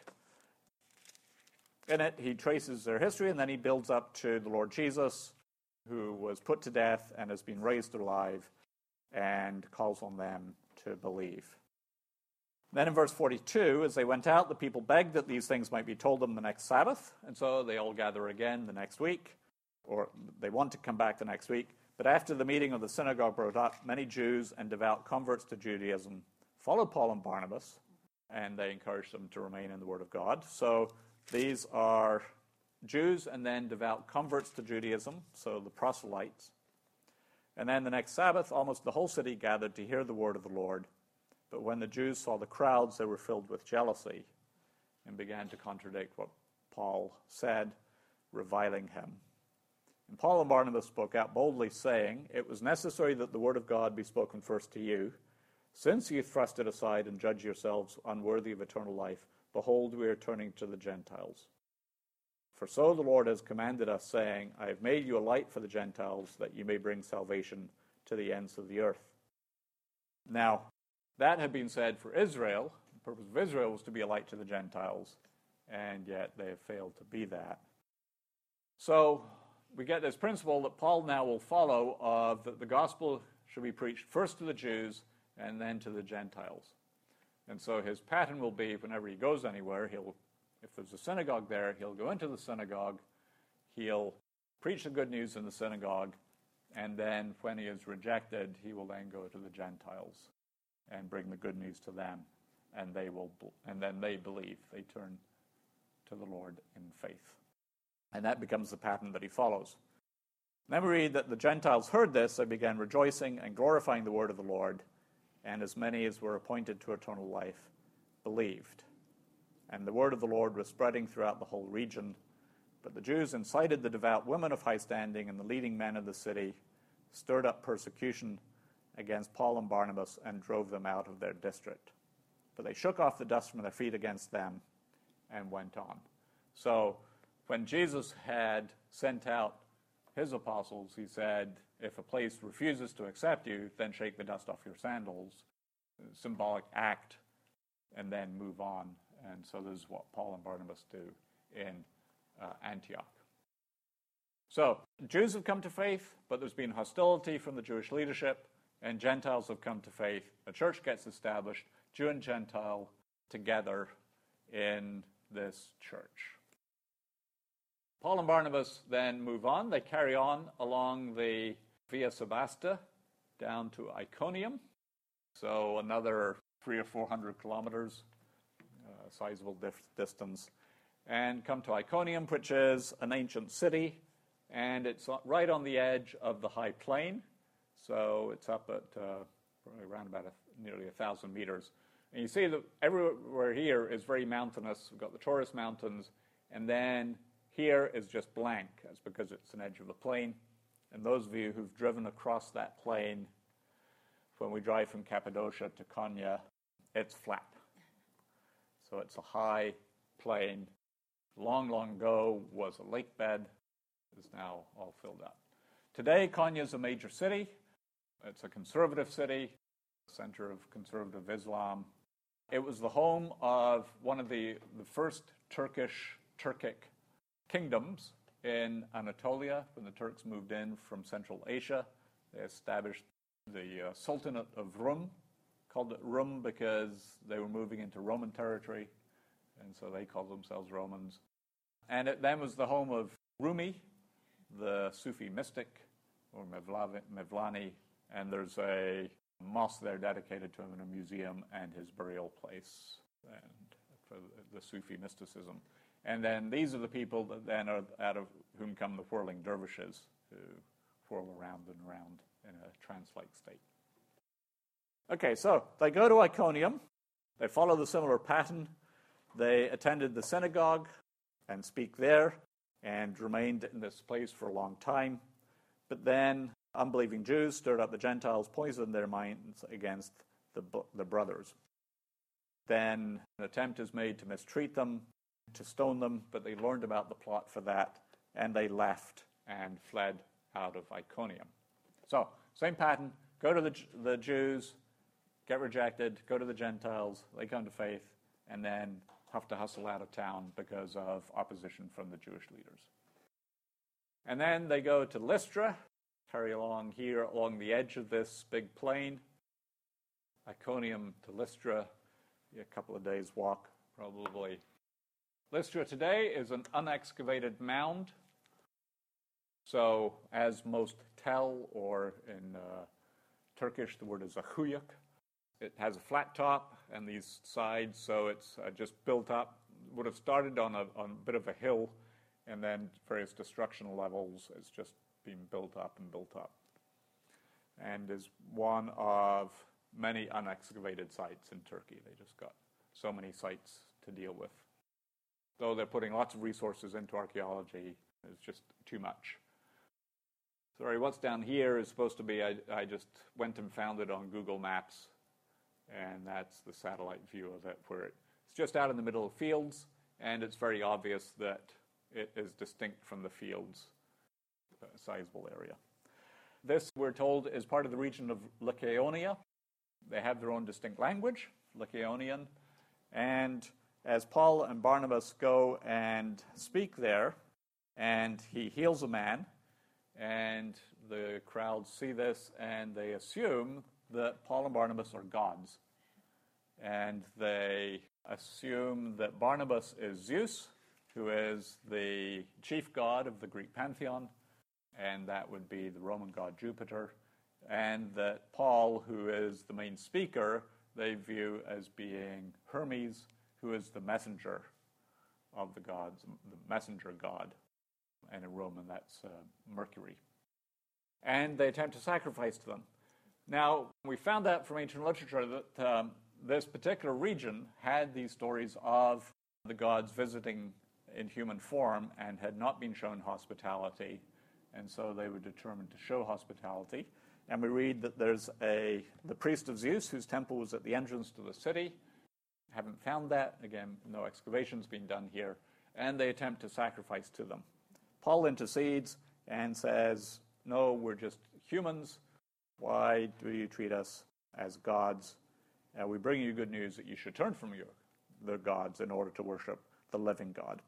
In it, he traces their history, and then he builds up to the Lord Jesus, who was put to death and has been raised alive, and calls on them to believe. Then in verse 42, as they went out, the people begged that these things might be told them the next Sabbath, and so they all gather again the next week, or they want to come back the next week. But after the meeting of the synagogue broke up, many Jews and devout converts to Judaism followed Paul and Barnabas, and they encouraged them to remain in the Word of God. So these are Jews and then devout converts to Judaism, so the proselytes. And then the next Sabbath, almost the whole city gathered to hear the word of the Lord. But when the Jews saw the crowds, they were filled with jealousy and began to contradict what Paul said, reviling him. And Paul and Barnabas spoke out boldly, saying, "It was necessary that the word of God be spoken first to you. Since you thrust it aside and judge yourselves unworthy of eternal life, behold, we are turning to the Gentiles. For so the Lord has commanded us, saying, I have made you a light for the Gentiles, that you may bring salvation to the ends of the earth." Now, that had been said for Israel. The purpose of Israel was to be a light to the Gentiles, and yet they have failed to be that. So we get this principle that Paul now will follow of that the gospel should be preached first to the Jews and then to the Gentiles. And so his pattern will be whenever he goes anywhere, if there's a synagogue there, he'll go into the synagogue, he'll preach the good news in the synagogue, and then when he is rejected, he will then go to the Gentiles and bring the good news to them, and then they believe. They turn to the Lord in faith. And that becomes the pattern that he follows. Then we read that the Gentiles heard this, they began rejoicing and glorifying the word of the Lord, and as many as were appointed to eternal life believed. And the word of the Lord was spreading throughout the whole region. But the Jews incited the devout women of high standing and the leading men of the city, stirred up persecution against Paul and Barnabas, and drove them out of their district. But they shook off the dust from their feet against them and went on. So when Jesus had sent out his apostles, he said, if a place refuses to accept you, then shake the dust off your sandals, symbolic act, and then move on. And so this is what Paul and Barnabas do in Antioch. So Jews have come to faith, but there's been hostility from the Jewish leadership, and Gentiles have come to faith. A church gets established, Jew and Gentile together in this church. Paul and Barnabas then move on. They carry on along the Via Sebasta down to Iconium. So another 300 or 400 kilometers, sizable distance, and come to Iconium, which is an ancient city, and it's right on the edge of the high plain. So it's up at around about nearly 1,000 meters. And you see that everywhere here is very mountainous. We've got the Taurus Mountains, and then here is just blank. That's because it's an edge of the plain. And those of you who've driven across that plain, when we drive from Cappadocia to Konya, it's flat. So it's a high plain. Long, long ago was a lake bed. It's now all filled up. Today, Konya is a major city. It's a conservative city, center of conservative Islam. It was the home of one of the first Turkic kingdoms in Anatolia when the Turks moved in from Central Asia. They established the Sultanate of Rum, called it Rum because they were moving into Roman territory, and so they called themselves Romans. And it then was the home of Rumi, the Sufi mystic, or Mevlani, and there's a mosque there dedicated to him in a museum and his burial place and for the Sufi mysticism. And then these are the people that then are out of whom come the whirling dervishes who whirl around and around in a trance-like state. Okay, so they go to Iconium. They follow the similar pattern. They attended the synagogue and speak there and remained in this place for a long time. But then unbelieving Jews stirred up the Gentiles, poisoned their minds against the brothers. Then an attempt is made to mistreat them, to stone them, but they learned about the plot for that, and they left and fled out of Iconium. So, same pattern. Go to the Jews, get rejected, go to the Gentiles, they come to faith, and then have to hustle out of town because of opposition from the Jewish leaders. And then they go to Lystra, carry along here along the edge of this big plain. Iconium to Lystra, a couple of days' walk, probably. Lystra today is an unexcavated mound. So, as most tell, or in Turkish, the word is a huyuk. It has a flat top and these sides, so it's just built up. Would have started on a bit of a hill, and then various destruction levels. It's just been built up and built up, and is one of many unexcavated sites in Turkey. They just got so many sites to deal with. Though they're putting lots of resources into archaeology, it's just too much. Sorry, what's down here is supposed to be, I just went and found it on Google Maps, and that's the satellite view of it, where it's just out in the middle of fields, and it's very obvious that it is distinct from the fields, a sizable area. This, we're told, is part of the region of Lycaonia. They have their own distinct language, Lycaonian, and as Paul and Barnabas go and speak there, and he heals a man, and the crowds see this, and they assume that Paul and Barnabas are gods. And they assume that Barnabas is Zeus, who is the chief god of the Greek pantheon, and that would be the Roman god Jupiter, and that Paul, who is the main speaker, they view as being Hermes, who is the messenger of the gods, the messenger god. And in Roman, that's Mercury. And they attempt to sacrifice to them. Now, we found out from ancient literature that this particular region had these stories of the gods visiting in human form and had not been shown hospitality, and so they were determined to show hospitality. And we read that there's the priest of Zeus, whose temple was at the entrance to the city. Haven't found that. Again, no excavations being done here. And they attempt to sacrifice to them. Paul intercedes and says, no, we're just humans. Why do you treat us as gods? We bring you good news that you should turn from the gods in order to worship the living God.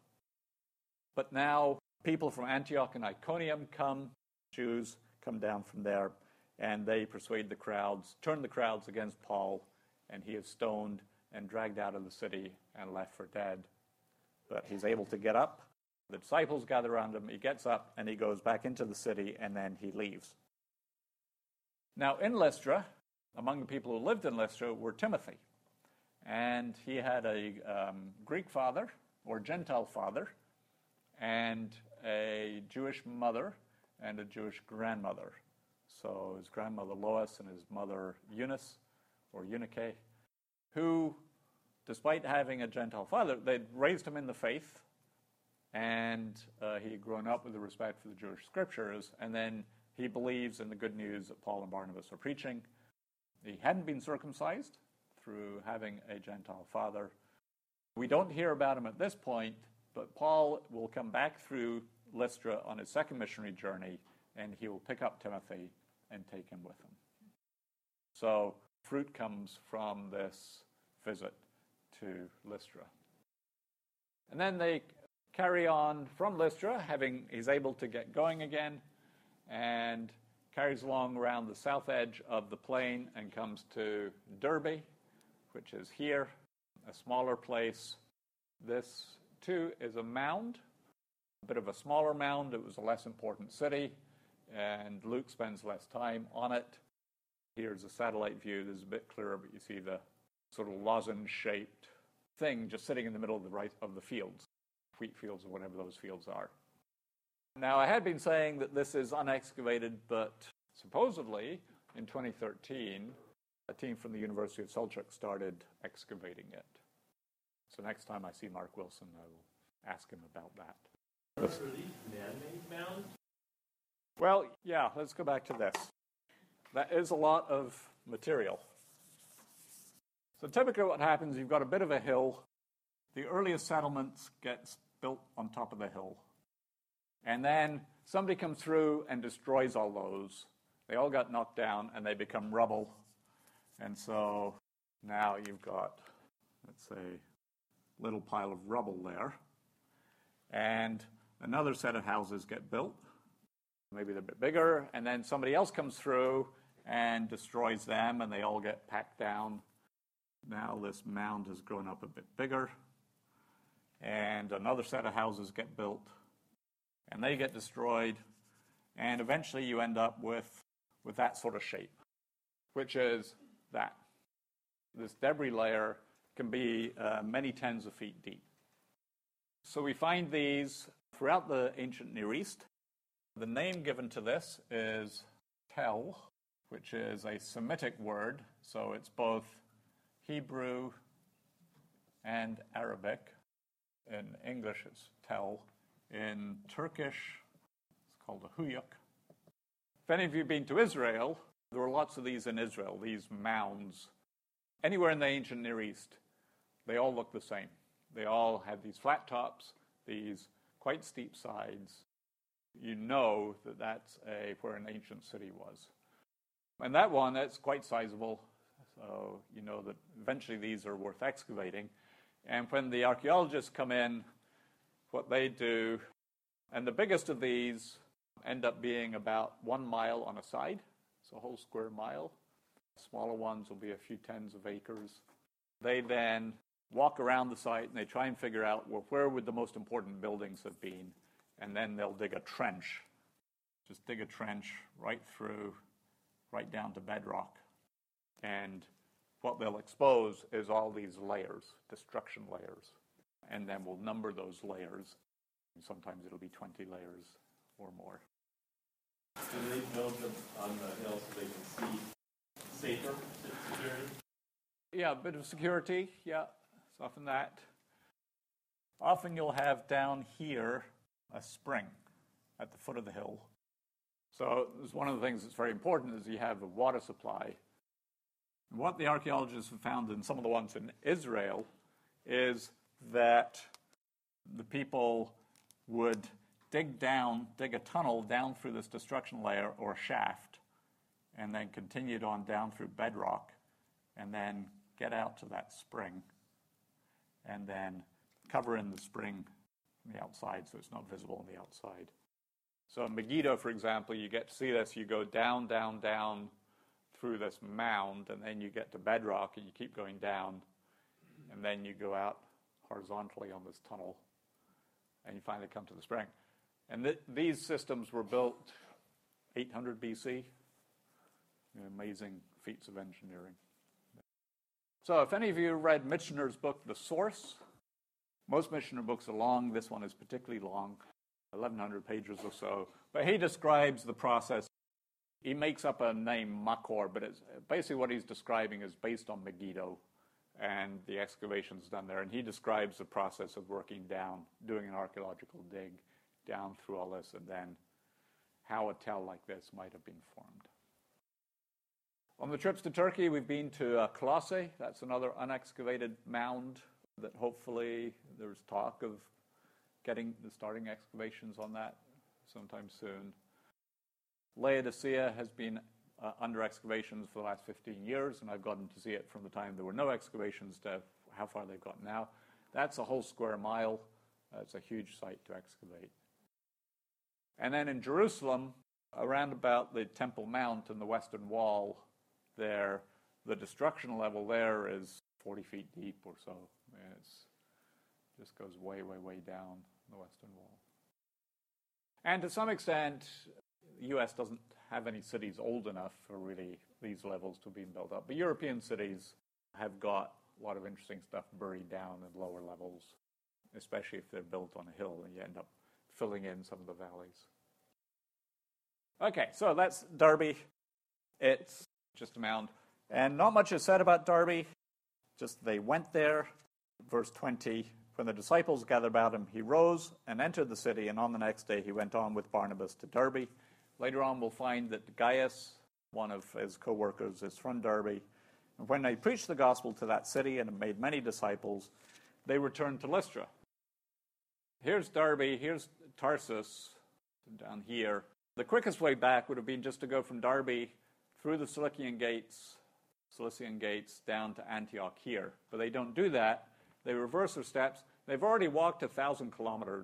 But now people from Antioch and Iconium come, Jews come down from there, and they persuade the crowds, turn the crowds against Paul, and he is stoned and dragged out of the city and left for dead. But he's able to get up. The disciples gather around him. He gets up and he goes back into the city, and then he leaves. Now in Lystra, among the people who lived in Lystra were Timothy. And he had a Greek father, or Gentile father, and a Jewish mother and a Jewish grandmother. So his grandmother Lois and his mother Eunice, or Eunike, who, despite having a Gentile father, they'd raised him in the faith, and he had grown up with a respect for the Jewish scriptures, and then he believes in the good news that Paul and Barnabas are preaching. He hadn't been circumcised through having a Gentile father. We don't hear about him at this point, but Paul will come back through Lystra on his second missionary journey, and he will pick up Timothy and take him with him. So fruit comes from this visit to Lystra. And then they carry on from Lystra, he's able to get going again, and carries along around the south edge of the plain and comes to Derbe, which is here, a smaller place. This, too, is a mound, a bit of a smaller mound. It was a less important city, and Luke spends less time on it. Here's a satellite view. This is a bit clearer, but you see the sort of lozenge-shaped thing just sitting in the middle of the fields, wheat fields or whatever those fields are. Now, I had been saying that this is unexcavated, but supposedly in 2013, a team from the University of Selçuk started excavating it. So next time I see Mark Wilson, I will ask him about that. Are these man-made mounds? Well, yeah, let's go back to this. That is a lot of material. So typically what happens, you've got a bit of a hill. The earliest settlements get built on top of the hill. And then somebody comes through and destroys all those. They all got knocked down and they become rubble. And so now you've got, let's say, a little pile of rubble there. And another set of houses get built. Maybe they're a bit bigger. And then somebody else comes through and destroys them and they all get packed down. Now this mound has grown up a bit bigger. And another set of houses get built. And they get destroyed. And eventually you end up with that sort of shape, which is that. This debris layer can be many tens of feet deep. So we find these throughout the ancient Near East. The name given to this is tel, which is a Semitic word. So it's both Hebrew and Arabic. In English, it's tel. In Turkish, it's called a huyuk. If any of you have been to Israel, there were lots of these in Israel, these mounds. Anywhere in the ancient Near East, they all look the same. They all had these flat tops, these quite steep sides. You know that that's where an ancient city was. And that one, that's quite sizable. So you know that eventually these are worth excavating. And when the archaeologists come in, what they do, and the biggest of these end up being about 1 mile on a side, so a whole square mile. Smaller ones will be a few tens of acres. They then walk around the site and they try and figure out, well, where would the most important buildings have been? And then they'll dig a trench. Just dig a trench right through, right down to bedrock. And what they'll expose is all these layers, destruction layers. And then we'll number those layers. Sometimes it'll be 20 layers or more. Do they build them on the hill so they can see safer security? Yeah, a bit of security. Yeah, it's often that. Often you'll have down here a spring at the foot of the hill. So it's one of the things that's very important is you have a water supply. And what the archaeologists have found in some of the ones in Israel is that the people would dig a tunnel down through this destruction layer or shaft, and then continued on down through bedrock, and then get out to that spring, and then cover in the spring on the outside so it's not visible on the outside. So in Megiddo, for example, you get to see this. You go down, down, down through this mound, and then you get to bedrock, and you keep going down, and then you go out horizontally on this tunnel, and you finally come to the spring. And these systems were built 800 BC. Amazing feats of engineering. So if any of you read Michener's book, The Source, most Michener books are long. This one is particularly long, 1,100 pages or so. But he describes the process. He makes up a name, Makor, but it's basically what he's describing is based on Megiddo and the excavations done there. And he describes the process of working down, doing an archaeological dig down through all this, and then how a tell like this might have been formed. On the trips to Turkey, we've been to Colossae. That's another unexcavated mound that hopefully there's talk of starting excavations on that sometime soon. Laodicea has been under excavations for the last 15 years, and I've gotten to see it from the time there were no excavations to how far they've gotten now. That's a whole square mile. It's a huge site to excavate. And then in Jerusalem, around about the Temple Mount and the Western Wall, there, the destruction level there is 40 feet deep or so. It just goes way, way, way down the Western Wall. And to some extent, The U.S. doesn't have any cities old enough for really these levels to be built up. But European cities have got a lot of interesting stuff buried down in lower levels, especially if they're built on a hill and you end up filling in some of the valleys. Okay, so that's Derbe. It's just a mound. And not much is said about Derbe, just they went there. Verse 20, when the disciples gathered about him, he rose and entered the city, and on the next day he went on with Barnabas to Derbe. Later on we'll find that Gaius, one of his co-workers, is from Derbe. And when they preached the gospel to that city and made many disciples, they returned to Lystra. Here's Derbe, here's Tarsus, down here. The quickest way back would have been just to go from Derbe through the Cilician gates down to Antioch here. But they don't do that. They reverse their steps. They've already walked 1,000 kilometers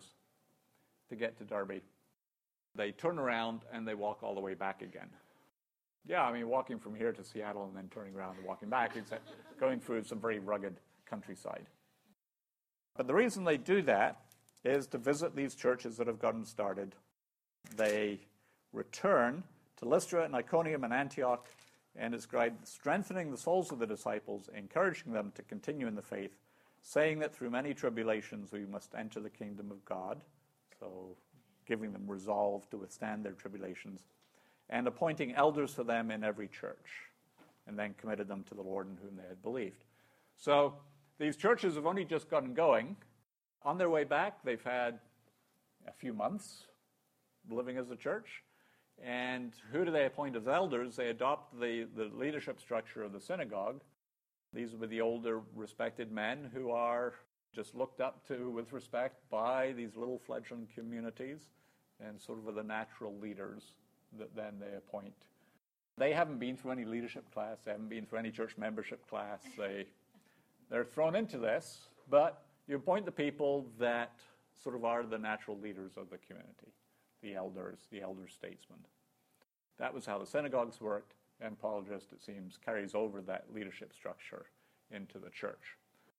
to get to Derbe. They turn around and they walk all the way back again. Yeah, I mean, walking from here to Seattle and then turning around and walking back, except going through some very rugged countryside. But the reason they do that is to visit these churches that have gotten started. They return to Lystra and Iconium and Antioch and describe strengthening the souls of the disciples, encouraging them to continue in the faith, saying that through many tribulations we must enter the kingdom of God, so giving them resolve to withstand their tribulations, and appointing elders for them in every church, and then committed them to the Lord in whom they had believed. So these churches have only just gotten going. On their way back, they've had a few months living as a church. And who do they appoint as elders? They adopt the leadership structure of the synagogue. These were the older, respected men who are just looked up to with respect by these little fledgling communities and sort of the natural leaders that then they appoint. They haven't been through any leadership class. They haven't been through any church membership class. They're thrown into this, but you appoint the people that sort of are the natural leaders of the community, the elder statesmen. That was how the synagogues worked, and Paul just, it seems, carries over that leadership structure into the church.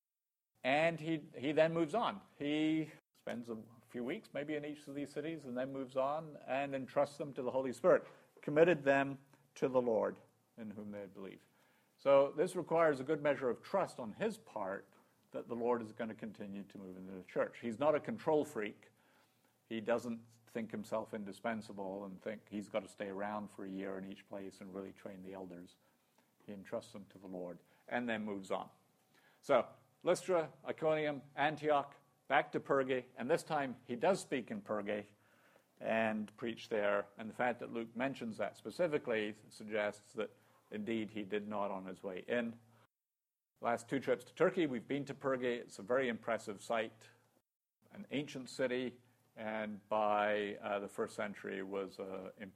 And he then moves on. He spends a few weeks, maybe in each of these cities, and then moves on and entrusts them to the Holy Spirit, committed them to the Lord in whom they believe. So this requires a good measure of trust on his part that the Lord is going to continue to move into the church. He's not a control freak. He doesn't think himself indispensable and think he's got to stay around for a year in each place and really train the elders. He entrusts them to the Lord and then moves on. So Lystra, Iconium, Antioch, back to Perge, and this time he does speak in Perge and preach there. And the fact that Luke mentions that specifically suggests that indeed he did not on his way in. Last 2 trips to Turkey, we've been to Perge. It's a very impressive site, an ancient city, and by the 1st century was an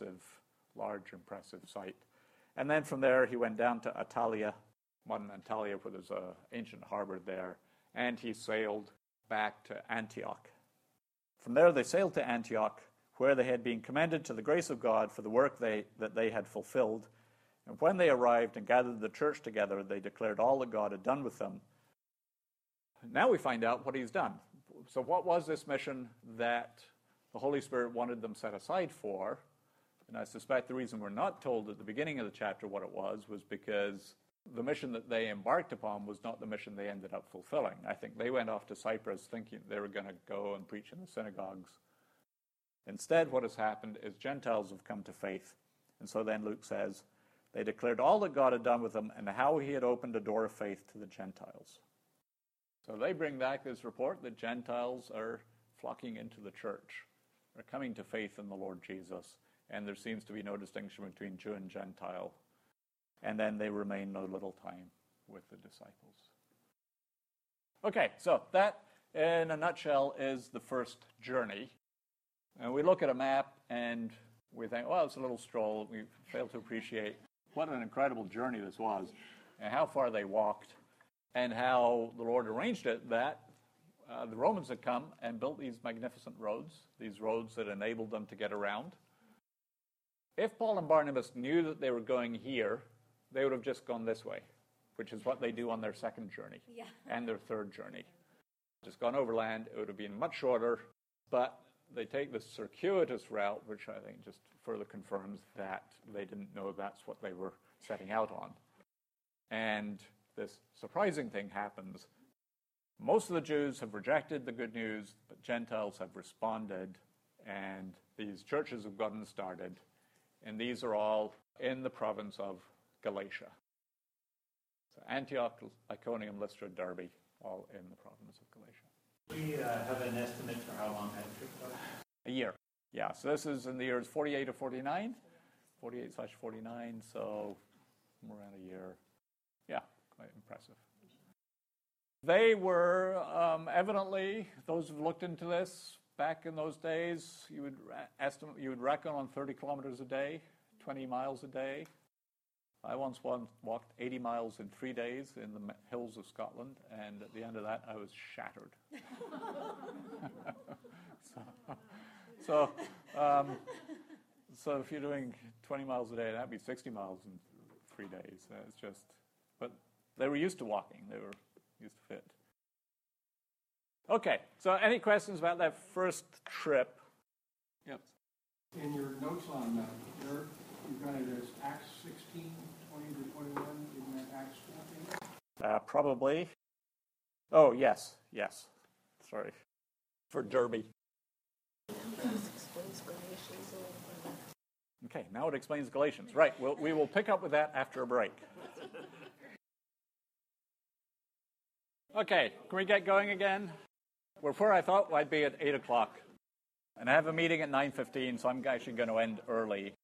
large, impressive site. And then from there, he went down to Attalia, modern Antalya, where there's an ancient harbor there, and he sailed back to Antioch. From there, they sailed to Antioch, where they had been commended to the grace of God for the work that they had fulfilled. And when they arrived and gathered the church together, they declared all that God had done with them. Now we find out what he's done. So what was this mission that the Holy Spirit wanted them set aside for? And I suspect the reason we're not told at the beginning of the chapter what it was because the mission that they embarked upon was not the mission they ended up fulfilling. I think they went off to Cyprus thinking they were going to go and preach in the synagogues. Instead, what has happened is Gentiles have come to faith. And so then Luke says, they declared all that God had done with them and how he had opened a door of faith to the Gentiles. So they bring back this report that Gentiles are flocking into the church. They're coming to faith in the Lord Jesus. And there seems to be no distinction between Jew and Gentile. And then they remain no little time with the disciples. Okay, so that, in a nutshell, is the first journey. And we look at a map and we think, well, it's a little stroll. We fail to appreciate what an incredible journey this was and how far they walked and how the Lord arranged it that the Romans had come and built these magnificent roads, these roads that enabled them to get around. If Paul and Barnabas knew that they were going here, they would have just gone this way, which is what they do on their second journey and their third journey. Just gone overland, it would have been much shorter, but they take the circuitous route, which I think just further confirms that they didn't know that's what they were setting out on. And this surprising thing happens. Most of the Jews have rejected the good news, but Gentiles have responded, and these churches have gotten started, and these are all in the province of Galatia. So Antioch, Iconium, Lystra, Derbe, all in the province of Galatia. We have an estimate for how long that trip was? A year. Yeah, so this is in the years 48 to 49, 48/49, so around a year. Yeah, quite impressive. They were evidently, those who've looked into this, back in those days, you would reckon on 30 kilometers a day, 20 miles a day. I once walked 80 miles in 3 days in the hills of Scotland, and at the end of that, I was shattered. So if you're doing 20 miles a day, that'd be 60 miles in 3 days. It's just, but they were used to walking. They were used to fit. Okay, so any questions about that first trip? Yep. In your notes on that, you've got it as Acts 16, 20 to 21, isn't that Acts 14? Probably. Oh, yes. Sorry. For Derbe. Okay, now it explains Galatians. Right, we will pick up with that after a break. Okay, can we get going again? Where I thought I'd be at 8 o'clock. And I have a meeting at 9:15, so I'm actually going to end early.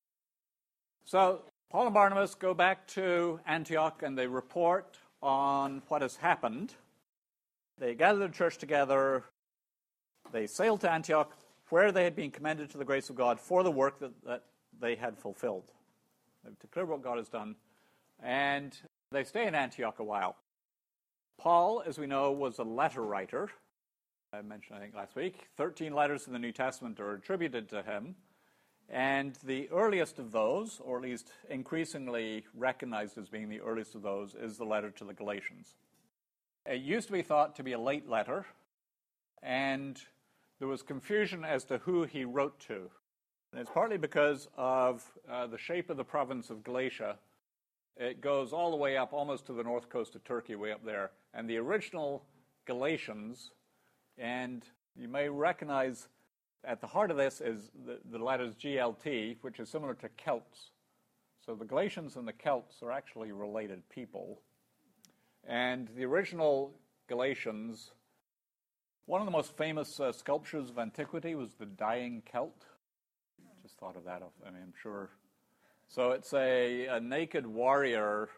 So Paul and Barnabas go back to Antioch, and they report on what has happened. They gather the church together. They sail to Antioch, where they had been commended to the grace of God for the work that they had fulfilled. They've declared what God has done, and they stay in Antioch a while. Paul, as we know, was a letter writer. I mentioned, I think, last week, 13 letters in the New Testament are attributed to him, and the earliest of those, or at least increasingly recognized as being the earliest of those, is the letter to the Galatians. It used to be thought to be a late letter, and there was confusion as to who he wrote to. And it's partly because of the shape of the province of Galatia. It goes all the way up almost to the north coast of Turkey, way up there. And the original Galatians, and you may recognize at the heart of this is the letters GLT, which is similar to Celts. So the Galatians and the Celts are actually related people. And the original Galatians, one of the most famous sculptures of antiquity was the Dying Celt. Just thought of that. I mean, I'm sure. So it's a naked warrior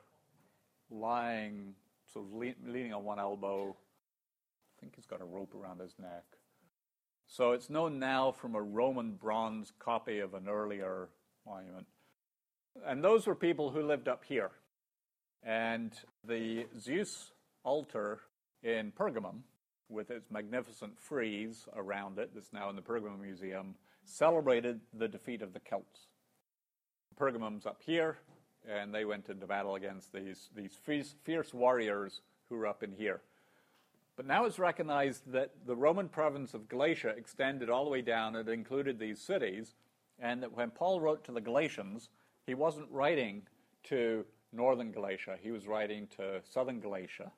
lying, sort of leaning on one elbow. I think he's got a rope around his neck. So it's known now from a Roman bronze copy of an earlier monument. And those were people who lived up here. And the Zeus altar in Pergamum, with its magnificent frieze around it, that's now in the Pergamum Museum, celebrated the defeat of the Celts. Pergamum's up here, and they went into battle against these fierce warriors who were up in here. But now it's recognized that the Roman province of Galatia extended all the way down. It included these cities, and that when Paul wrote to the Galatians, he wasn't writing to northern Galatia. He was writing to southern Galatia.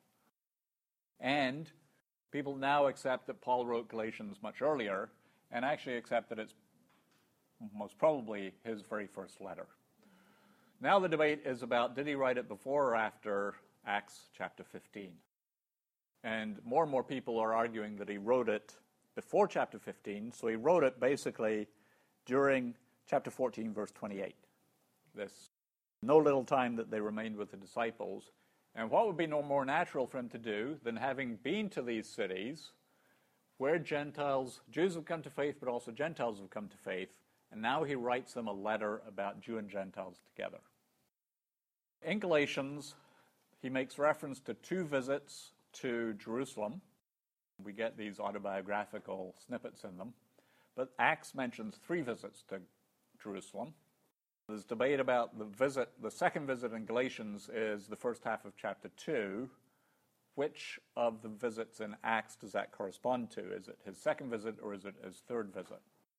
And people now accept that Paul wrote Galatians much earlier, and actually accept that it's most probably his very first letter. Now the debate is about, did he write it before or after Acts chapter 15? And more people are arguing that he wrote it before chapter 15, so he wrote it basically during chapter 14, verse 28. This no little time that they remained with the disciples. And what would be no more natural for him to do than, having been to these cities where Jews have come to faith, but also Gentiles have come to faith, and now he writes them a letter about Jew and Gentiles together. In Galatians, he makes reference to 2 visits to Jerusalem. We get these autobiographical snippets in them. But Acts mentions 3 visits to Jerusalem. There's debate about the second visit in Galatians is the first half of chapter 2. Which of the visits in Acts does that correspond to? Is it his second visit or is it his third visit?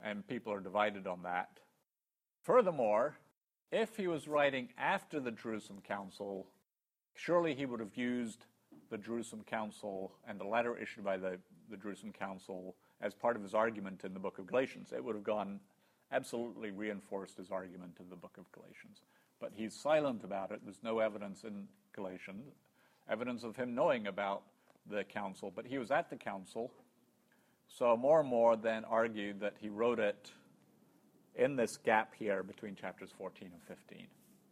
and people are divided on that. Furthermore, if he was writing after the Jerusalem Council, surely he would have used the Jerusalem Council and the letter issued by the Jerusalem Council as part of his argument in the book of Galatians. It would have gone absolutely reinforced his argument in the book of Galatians. But he's silent about it. There's no evidence in Galatians, evidence of him knowing about the council. But he was at the council, so more and more then argued that he wrote it in this gap here between chapters 14 and 15.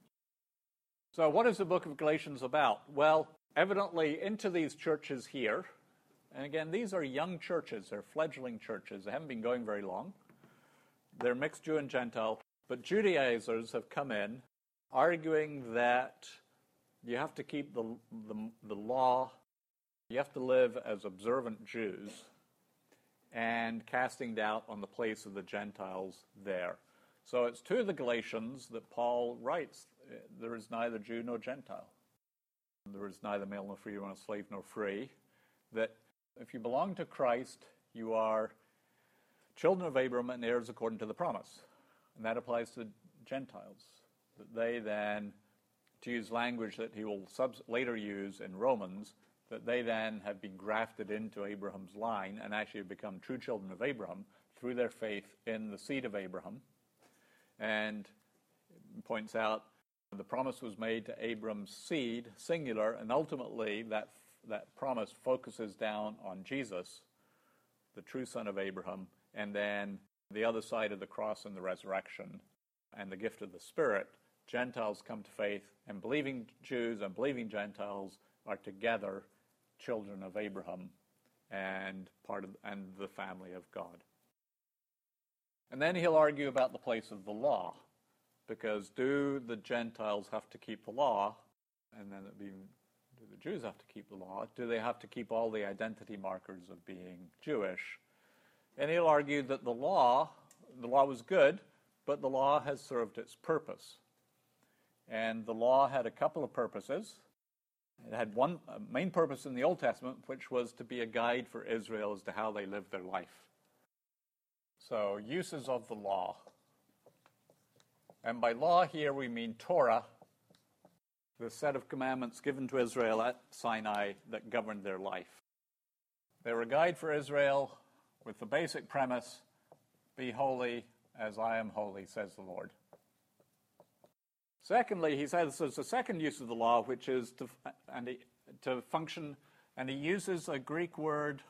So what is the book of Galatians about? Well, evidently into these churches here, and again, these are young churches, they're fledgling churches, they haven't been going very long. They're mixed Jew and Gentile, but Judaizers have come in arguing that you have to keep the law, you have to live as observant Jews, and casting doubt on the place of the Gentiles there. So it's to the Galatians that Paul writes, there is neither Jew nor Gentile. There is neither male nor free, nor slave nor free. That if you belong to Christ, you are children of Abraham and heirs according to the promise. And that applies to Gentiles. That they then, to use language that he will later use in Romans, that they then have been grafted into Abraham's line and actually have become true children of Abraham through their faith in the seed of Abraham. And points out the promise was made to Abram's seed, singular, and ultimately that promise focuses down on Jesus, the true son of Abraham, and then the other side of the cross and the resurrection and the gift of the Spirit, Gentiles come to faith, and believing Jews and believing Gentiles are together children of Abraham and the family of God. And then he'll argue about the place of the law, because do the Gentiles have to keep the law, and then do the Jews have to keep the law? Do they have to keep all the identity markers of being Jewish? And he'll argue that the law was good, but the law has served its purpose. And the law had a couple of purposes. It had one main purpose in the Old Testament, which was to be a guide for Israel as to how they lived their life. So, uses of the law. And by law here we mean Torah, the set of commandments given to Israel at Sinai that governed their life. They were a guide for Israel with the basic premise, be holy as I am holy, says the Lord. Secondly, he says there's a second use of the law, which is to function, and he uses a Greek word,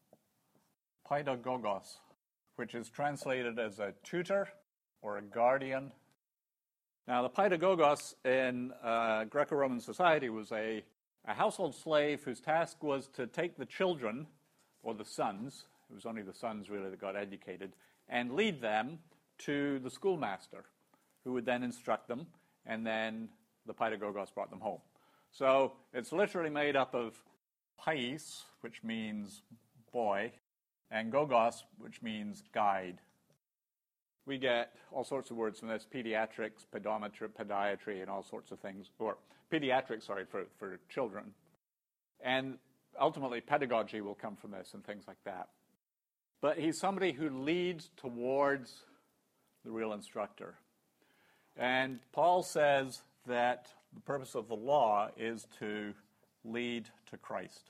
paidagogos, which is translated as a tutor or a guardian. Now, the paidagogos in Greco-Roman society was a household slave whose task was to take the children, or the sons, it was only the sons really that got educated, and lead them to the schoolmaster, who would then instruct them, and then the paidagogos brought them home. So it's literally made up of pais, which means boy, and gogos, which means guide. We get all sorts of words from this, pediatrics, podiatry, and all sorts of things, or pediatrics, for children. And ultimately, pedagogy will come from this and things like that. But he's somebody who leads towards the real instructor. And Paul says that the purpose of the law is to lead to Christ.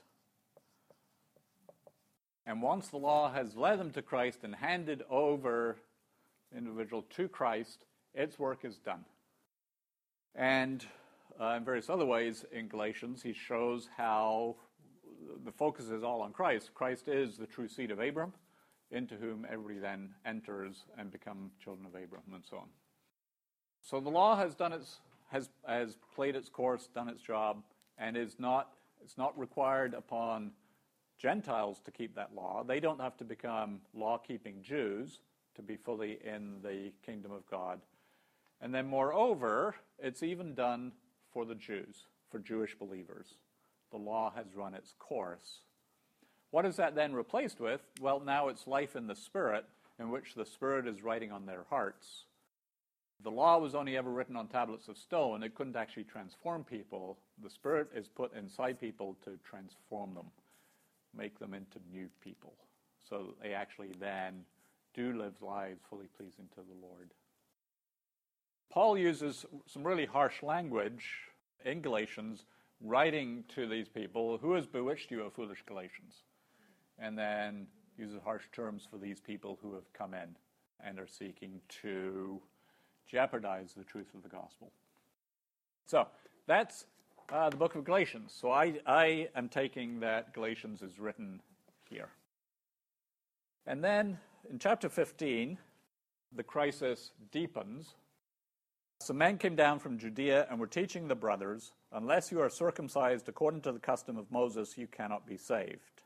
And once the law has led them to Christ and handed over the individual to Christ, its work is done. And in various other ways in Galatians, he shows how the focus is all on Christ. Christ is the true seed of Abraham, into whom everybody then enters and become children of Abraham, and so on. So the law has played its course, done its job, and it's not required upon Gentiles to keep that law. They don't have to become law-keeping Jews to be fully in the kingdom of God. And then moreover, it's even done for the Jews, for Jewish believers. The law has run its course. What is that then replaced with? Well, now it's life in the Spirit, in which the Spirit is writing on their hearts. The law was only ever written on tablets of stone. It couldn't actually transform people. The Spirit is put inside people to transform them, make them into new people, so that they actually then do live lives fully pleasing to the Lord. Paul uses some really harsh language in Galatians, writing to these people, "Who has bewitched you, O foolish Galatians?" And then uses harsh terms for these people who have come in and are seeking to jeopardize the truth of the gospel. So that's the book of Galatians. So I am taking that Galatians is written here. And then in chapter 15, the crisis deepens. Some men came down from Judea and were teaching the brothers, "Unless you are circumcised according to the custom of Moses, you cannot be saved."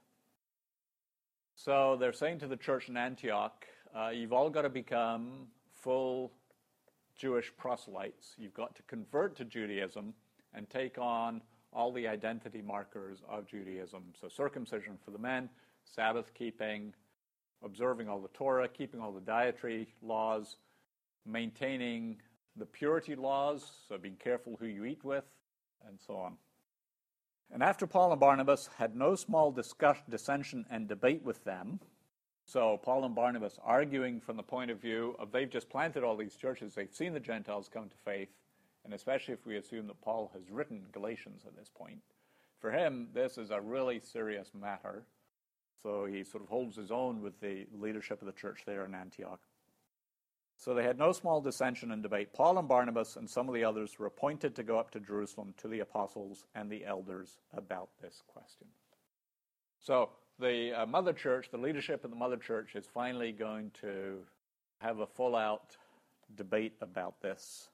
So they're saying to the church in Antioch, you've all got to become full Jewish proselytes. You've got to convert to Judaism and take on all the identity markers of Judaism. So circumcision for the men, Sabbath keeping, observing all the Torah, keeping all the dietary laws, maintaining the purity laws, so being careful who you eat with, and so on. And after Paul and Barnabas had no small dissension and debate with them, so Paul and Barnabas arguing from the point of view of they've just planted all these churches, they've seen the Gentiles come to faith, and especially if we assume that Paul has written Galatians at this point, for him this is a really serious matter. So he sort of holds his own with the leadership of the church there in Antioch. So they had no small dissension and debate. Paul and Barnabas and some of the others were appointed to go up to Jerusalem to the apostles and the elders about this question. So the mother church, the leadership of the mother church, is finally going to have a full-out debate about this.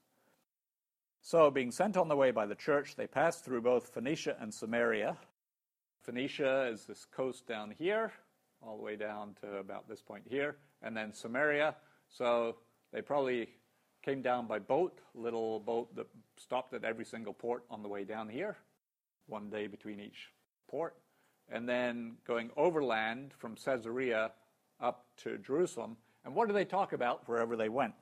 So being sent on the way by the church, they passed through both Phoenicia and Samaria. Phoenicia is this coast down here, all the way down to about this point here, and then Samaria. So they probably came down by boat, little boat that stopped at every single port on the way down here, one day between each port, and then going overland from Caesarea up to Jerusalem. And what do they talk about wherever they went?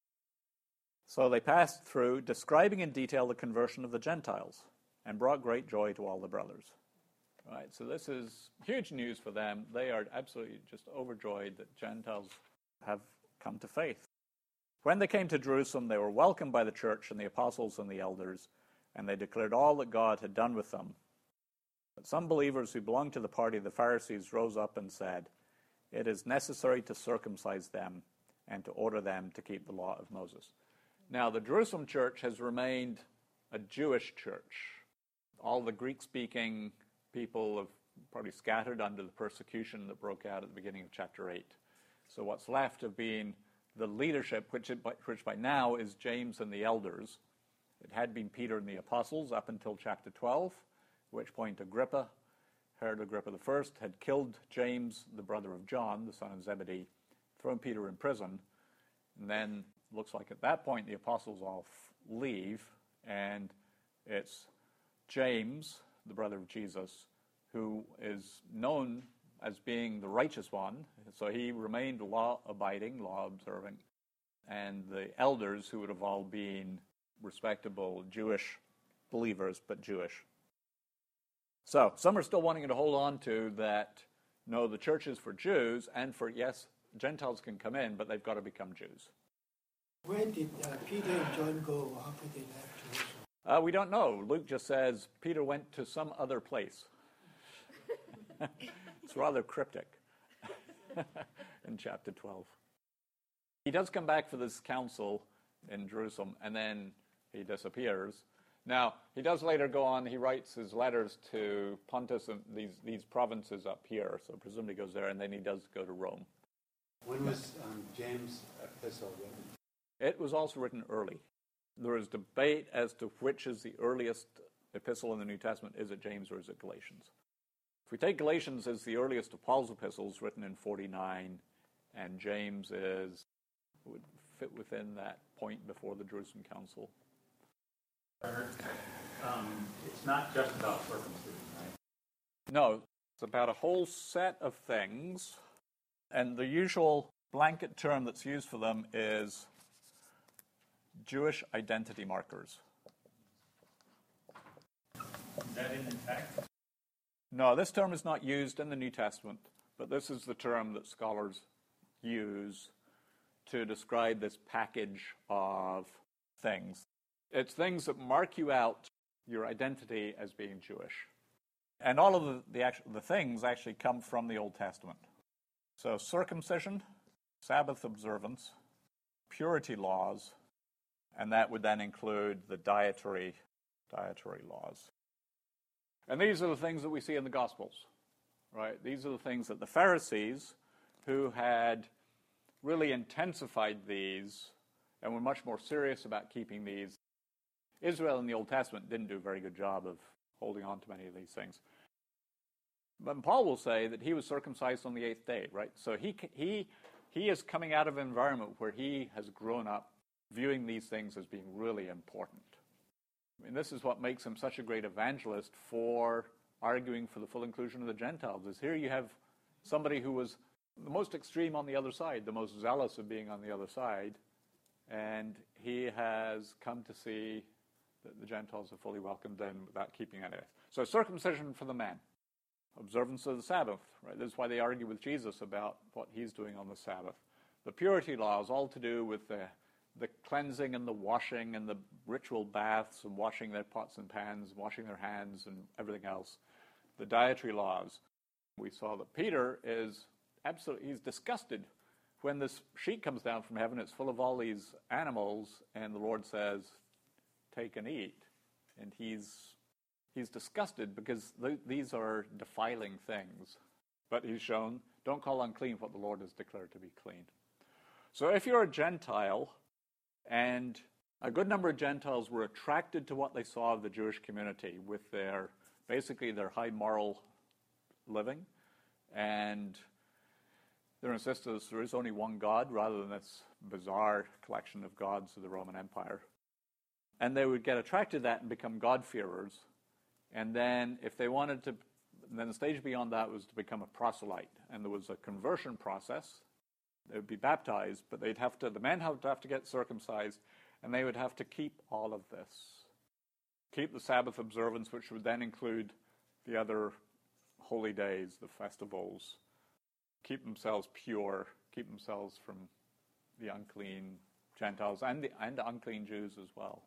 So they passed through, describing in detail the conversion of the Gentiles, and brought great joy to all the brothers. All right, so this is huge news for them. They are absolutely just overjoyed that Gentiles have come to faith. When they came to Jerusalem, they were welcomed by the church and the apostles and the elders, and they declared all that God had done with them. But some believers who belonged to the party of the Pharisees rose up and said, "It is necessary to circumcise them and to order them to keep the law of Moses." Now, the Jerusalem church has remained a Jewish church. All the Greek-speaking people have probably scattered under the persecution that broke out at the beginning of chapter 8. So what's left of being the leadership, which by now is James and the elders. It had been Peter and the apostles up until chapter 12, at which point Agrippa, Herod Agrippa I, had killed James, the brother of John, the son of Zebedee, thrown Peter in prison, and then looks like at that point the apostles all leave, and it's James, the brother of Jesus, who is known as being the righteous one. So he remained law-abiding, law-observing. And the elders, who would have all been respectable Jewish believers, but Jewish. So some are still wanting to hold on to that, no, the church is for Jews, and for, yes, Gentiles can come in, but they've got to become Jews. Where did Peter and John go after they left Jerusalem? We don't know. Luke just says Peter went to some other place. It's rather cryptic in chapter 12. He does come back for this council in Jerusalem, and then he disappears. Now, he does later go on, he writes his letters to Pontus and these provinces up here, so presumably he goes there, and then he does go to Rome. When was James' epistle written? It was also written early. There is debate as to which is the earliest epistle in the New Testament. Is it James or is it Galatians? If we take Galatians as the earliest of Paul's epistles, written in 49, and James would fit within that point before the Jerusalem Council. It's not just about circumcision, right? No, it's about a whole set of things, and the usual blanket term that's used for them is Jewish identity markers. Is that in the text? No, this term is not used in the New Testament, but this is the term that scholars use to describe this package of things. It's things that mark you out, your identity as being Jewish. And all of the things actually come from the Old Testament. So circumcision, Sabbath observance, purity laws, and that would then include the dietary laws. And these are the things that we see in the Gospels, right? These are the things that the Pharisees, who had really intensified these and were much more serious about keeping these. Israel in the Old Testament didn't do a very good job of holding on to many of these things. But Paul will say that he was circumcised on the 8th day, right? So he is coming out of an environment where he has grown up viewing these things as being really important. I mean, this is what makes him such a great evangelist for arguing for the full inclusion of the Gentiles, is here you have somebody who was the most extreme on the other side, the most zealous of being on the other side, and he has come to see that the Gentiles are fully welcomed in without keeping any. So circumcision for the man, observance of the Sabbath, right? This is why they argue with Jesus about what he's doing on the Sabbath. The purity laws, all to do with the cleansing and the washing and the ritual baths and washing their pots and pans, washing their hands and everything else. The dietary laws. We saw that Peter he's disgusted when this sheet comes down from heaven. It's full of all these animals, and the Lord says, take and eat. And he's disgusted because these are defiling things. But he's shown, don't call unclean what the Lord has declared to be clean. So if you're a Gentile, and a good number of Gentiles were attracted to what they saw of the Jewish community with their high moral living, and their insistence there is only one God rather than this bizarre collection of gods of the Roman Empire. And they would get attracted to that and become God-fearers. And then if they wanted to, then the stage beyond that was to become a proselyte. And there was a conversion process. They would be baptized, but the men would have to get circumcised, and they would have to keep all of this. Keep the Sabbath observance, which would then include the other holy days, the festivals. Keep themselves pure, keep themselves from the unclean Gentiles and the unclean Jews as well.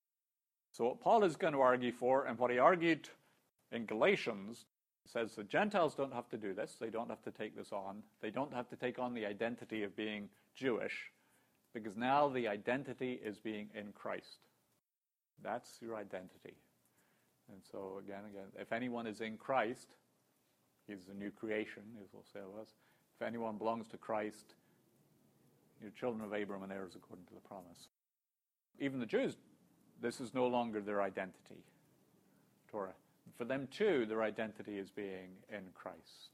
So what Paul is going to argue for, and what he argued in Galatians, says the Gentiles don't have to do this. They don't have to take this on. They don't have to take on the identity of being Jewish, because now the identity is being in Christ. That's your identity. And so again, if anyone is in Christ, he's a new creation, as we'll say of us. If anyone belongs to Christ, you're children of Abraham and heirs according to the promise. Even the Jews, this is no longer their identity. Torah. For them too, their identity is being in Christ.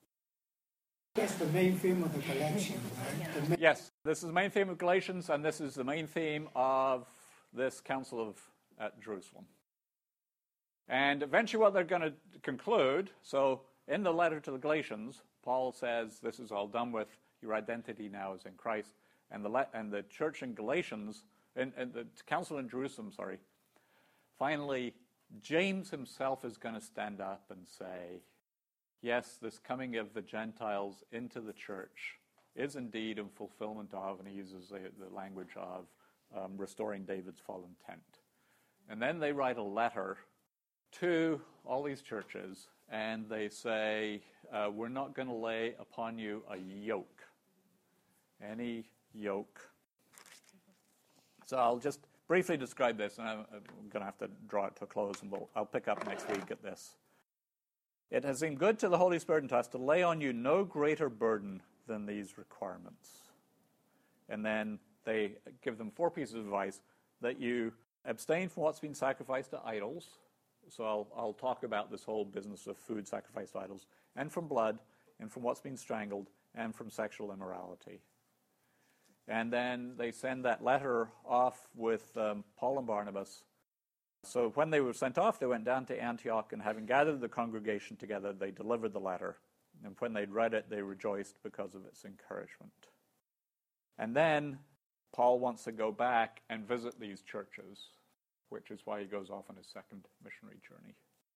That's the main theme of the Galatians, right? Yes, this is the main theme of Galatians, and this is the main theme of this council at Jerusalem. And eventually what they're going to conclude, so in the letter to the Galatians, Paul says this is all done with, your identity now is in Christ. And the church in Galatians, and the council in Jerusalem, finally, James himself is going to stand up and say, yes, this coming of the Gentiles into the church is indeed in fulfillment of, and he uses the language of, restoring David's fallen tent. And then they write a letter to all these churches, and they say, we're not going to lay upon you a yoke, any yoke. So I'll just briefly describe this, and I'm going to have to draw it to a close, and I'll pick up next week at this. It has seemed good to the Holy Spirit and to us to lay on you no greater burden than these requirements. And then they give them 4 pieces of advice: that you abstain from what's been sacrificed to idols. So I'll talk about this whole business of food sacrificed to idols, and from blood, and from what's been strangled, and from sexual immorality. And then they send that letter off with Paul and Barnabas. So when they were sent off, they went down to Antioch, and having gathered the congregation together, they delivered the letter. And when they'd read it, they rejoiced because of its encouragement. And then Paul wants to go back and visit these churches, which is why he goes off on his second missionary journey.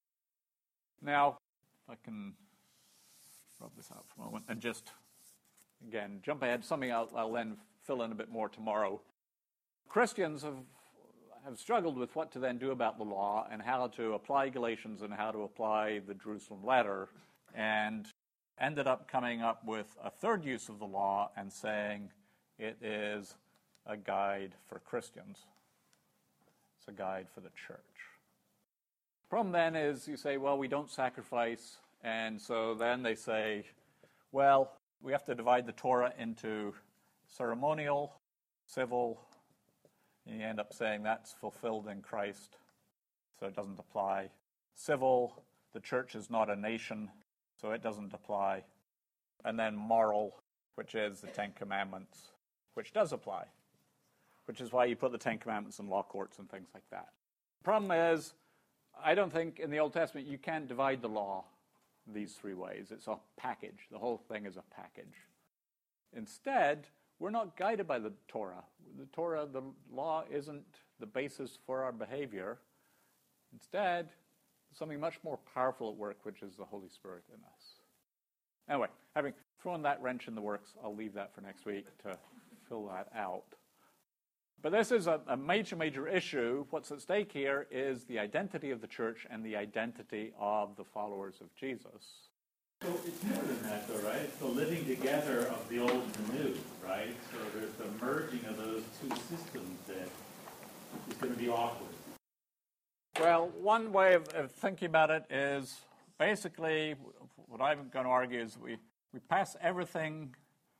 Now, if I can rub this out for a moment and just again, jump ahead, something I'll then fill in a bit more tomorrow. Christians have struggled with what to then do about the law and how to apply Galatians and how to apply the Jerusalem letter, and ended up coming up with a third use of the law and saying it is a guide for Christians. It's a guide for the church. The problem then is you say, well, we don't sacrifice, and so then they say, well, we have to divide the Torah into ceremonial, civil, and you end up saying that's fulfilled in Christ, so it doesn't apply. Civil, the church is not a nation, so it doesn't apply. And then moral, which is the Ten Commandments, which does apply, which is why you put the Ten Commandments in law courts and things like that. The problem is, I don't think in the Old Testament you can't divide the law these three ways. It's a package. The whole thing is a package. Instead, we're not guided by the Torah. The Torah, the law, isn't the basis for our behavior. Instead, something much more powerful at work, which is the Holy Spirit in us. Anyway, having thrown that wrench in the works, I'll leave that for next week to fill that out. But this is a major, major issue. What's at stake here is the identity of the church and the identity of the followers of Jesus. So it's more than that, though, right? It's the living together of the old and the new, right? So there's the merging of those two systems that is going to be awkward. Well, one way of thinking about it is basically what I'm going to argue is we pass everything.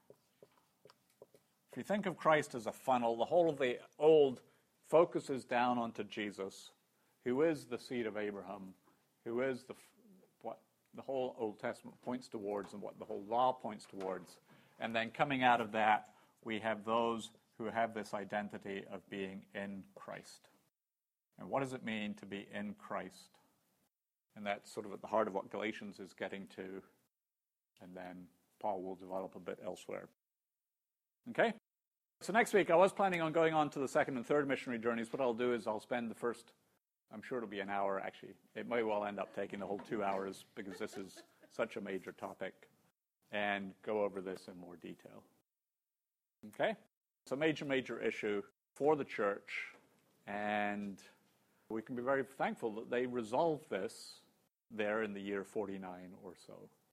If you think of Christ as a funnel, the whole of the old focuses down onto Jesus, who is the seed of Abraham, who is what the whole Old Testament points towards and what the whole law points towards. And then coming out of that, we have those who have this identity of being in Christ. And what does it mean to be in Christ? And that's sort of at the heart of what Galatians is getting to. And then Paul will develop a bit elsewhere. Okay? So next week, I was planning on going on to the second and third missionary journeys. What I'll do is I'll spend the first, I'm sure it'll be an hour actually. It may well end up taking the whole 2 hours because this is such a major topic, and go over this in more detail. Okay? It's a major, major issue for the church, and we can be very thankful that they resolved this there in the year 49 or so.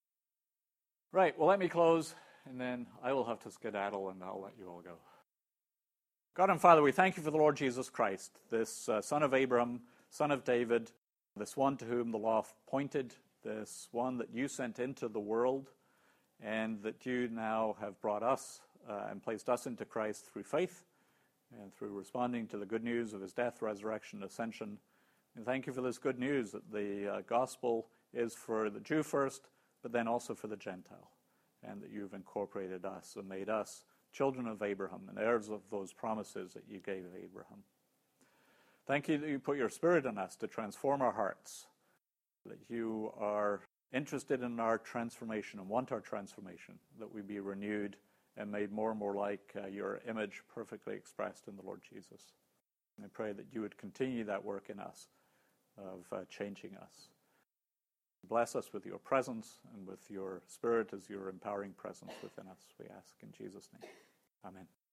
Right, well, let me close, and then I will have to skedaddle, and I'll let you all go. God and Father, we thank you for the Lord Jesus Christ, this son of Abraham, son of David, this one to whom the law pointed, this one that you sent into the world, and that you now have brought us and placed us into Christ through faith and through responding to the good news of his death, resurrection, ascension. And thank you for this good news that the gospel is for the Jew first, but then also for the Gentile, and that you've incorporated us and made us children of Abraham and heirs of those promises that you gave Abraham. Thank you that you put your Spirit in us to transform our hearts, that you are interested in our transformation and want our transformation, that we be renewed and made more and more like your image perfectly expressed in the Lord Jesus. And I pray that you would continue that work in us of changing us. Bless us with your presence and with your Spirit as your empowering presence within us, we ask in Jesus' name. Amen.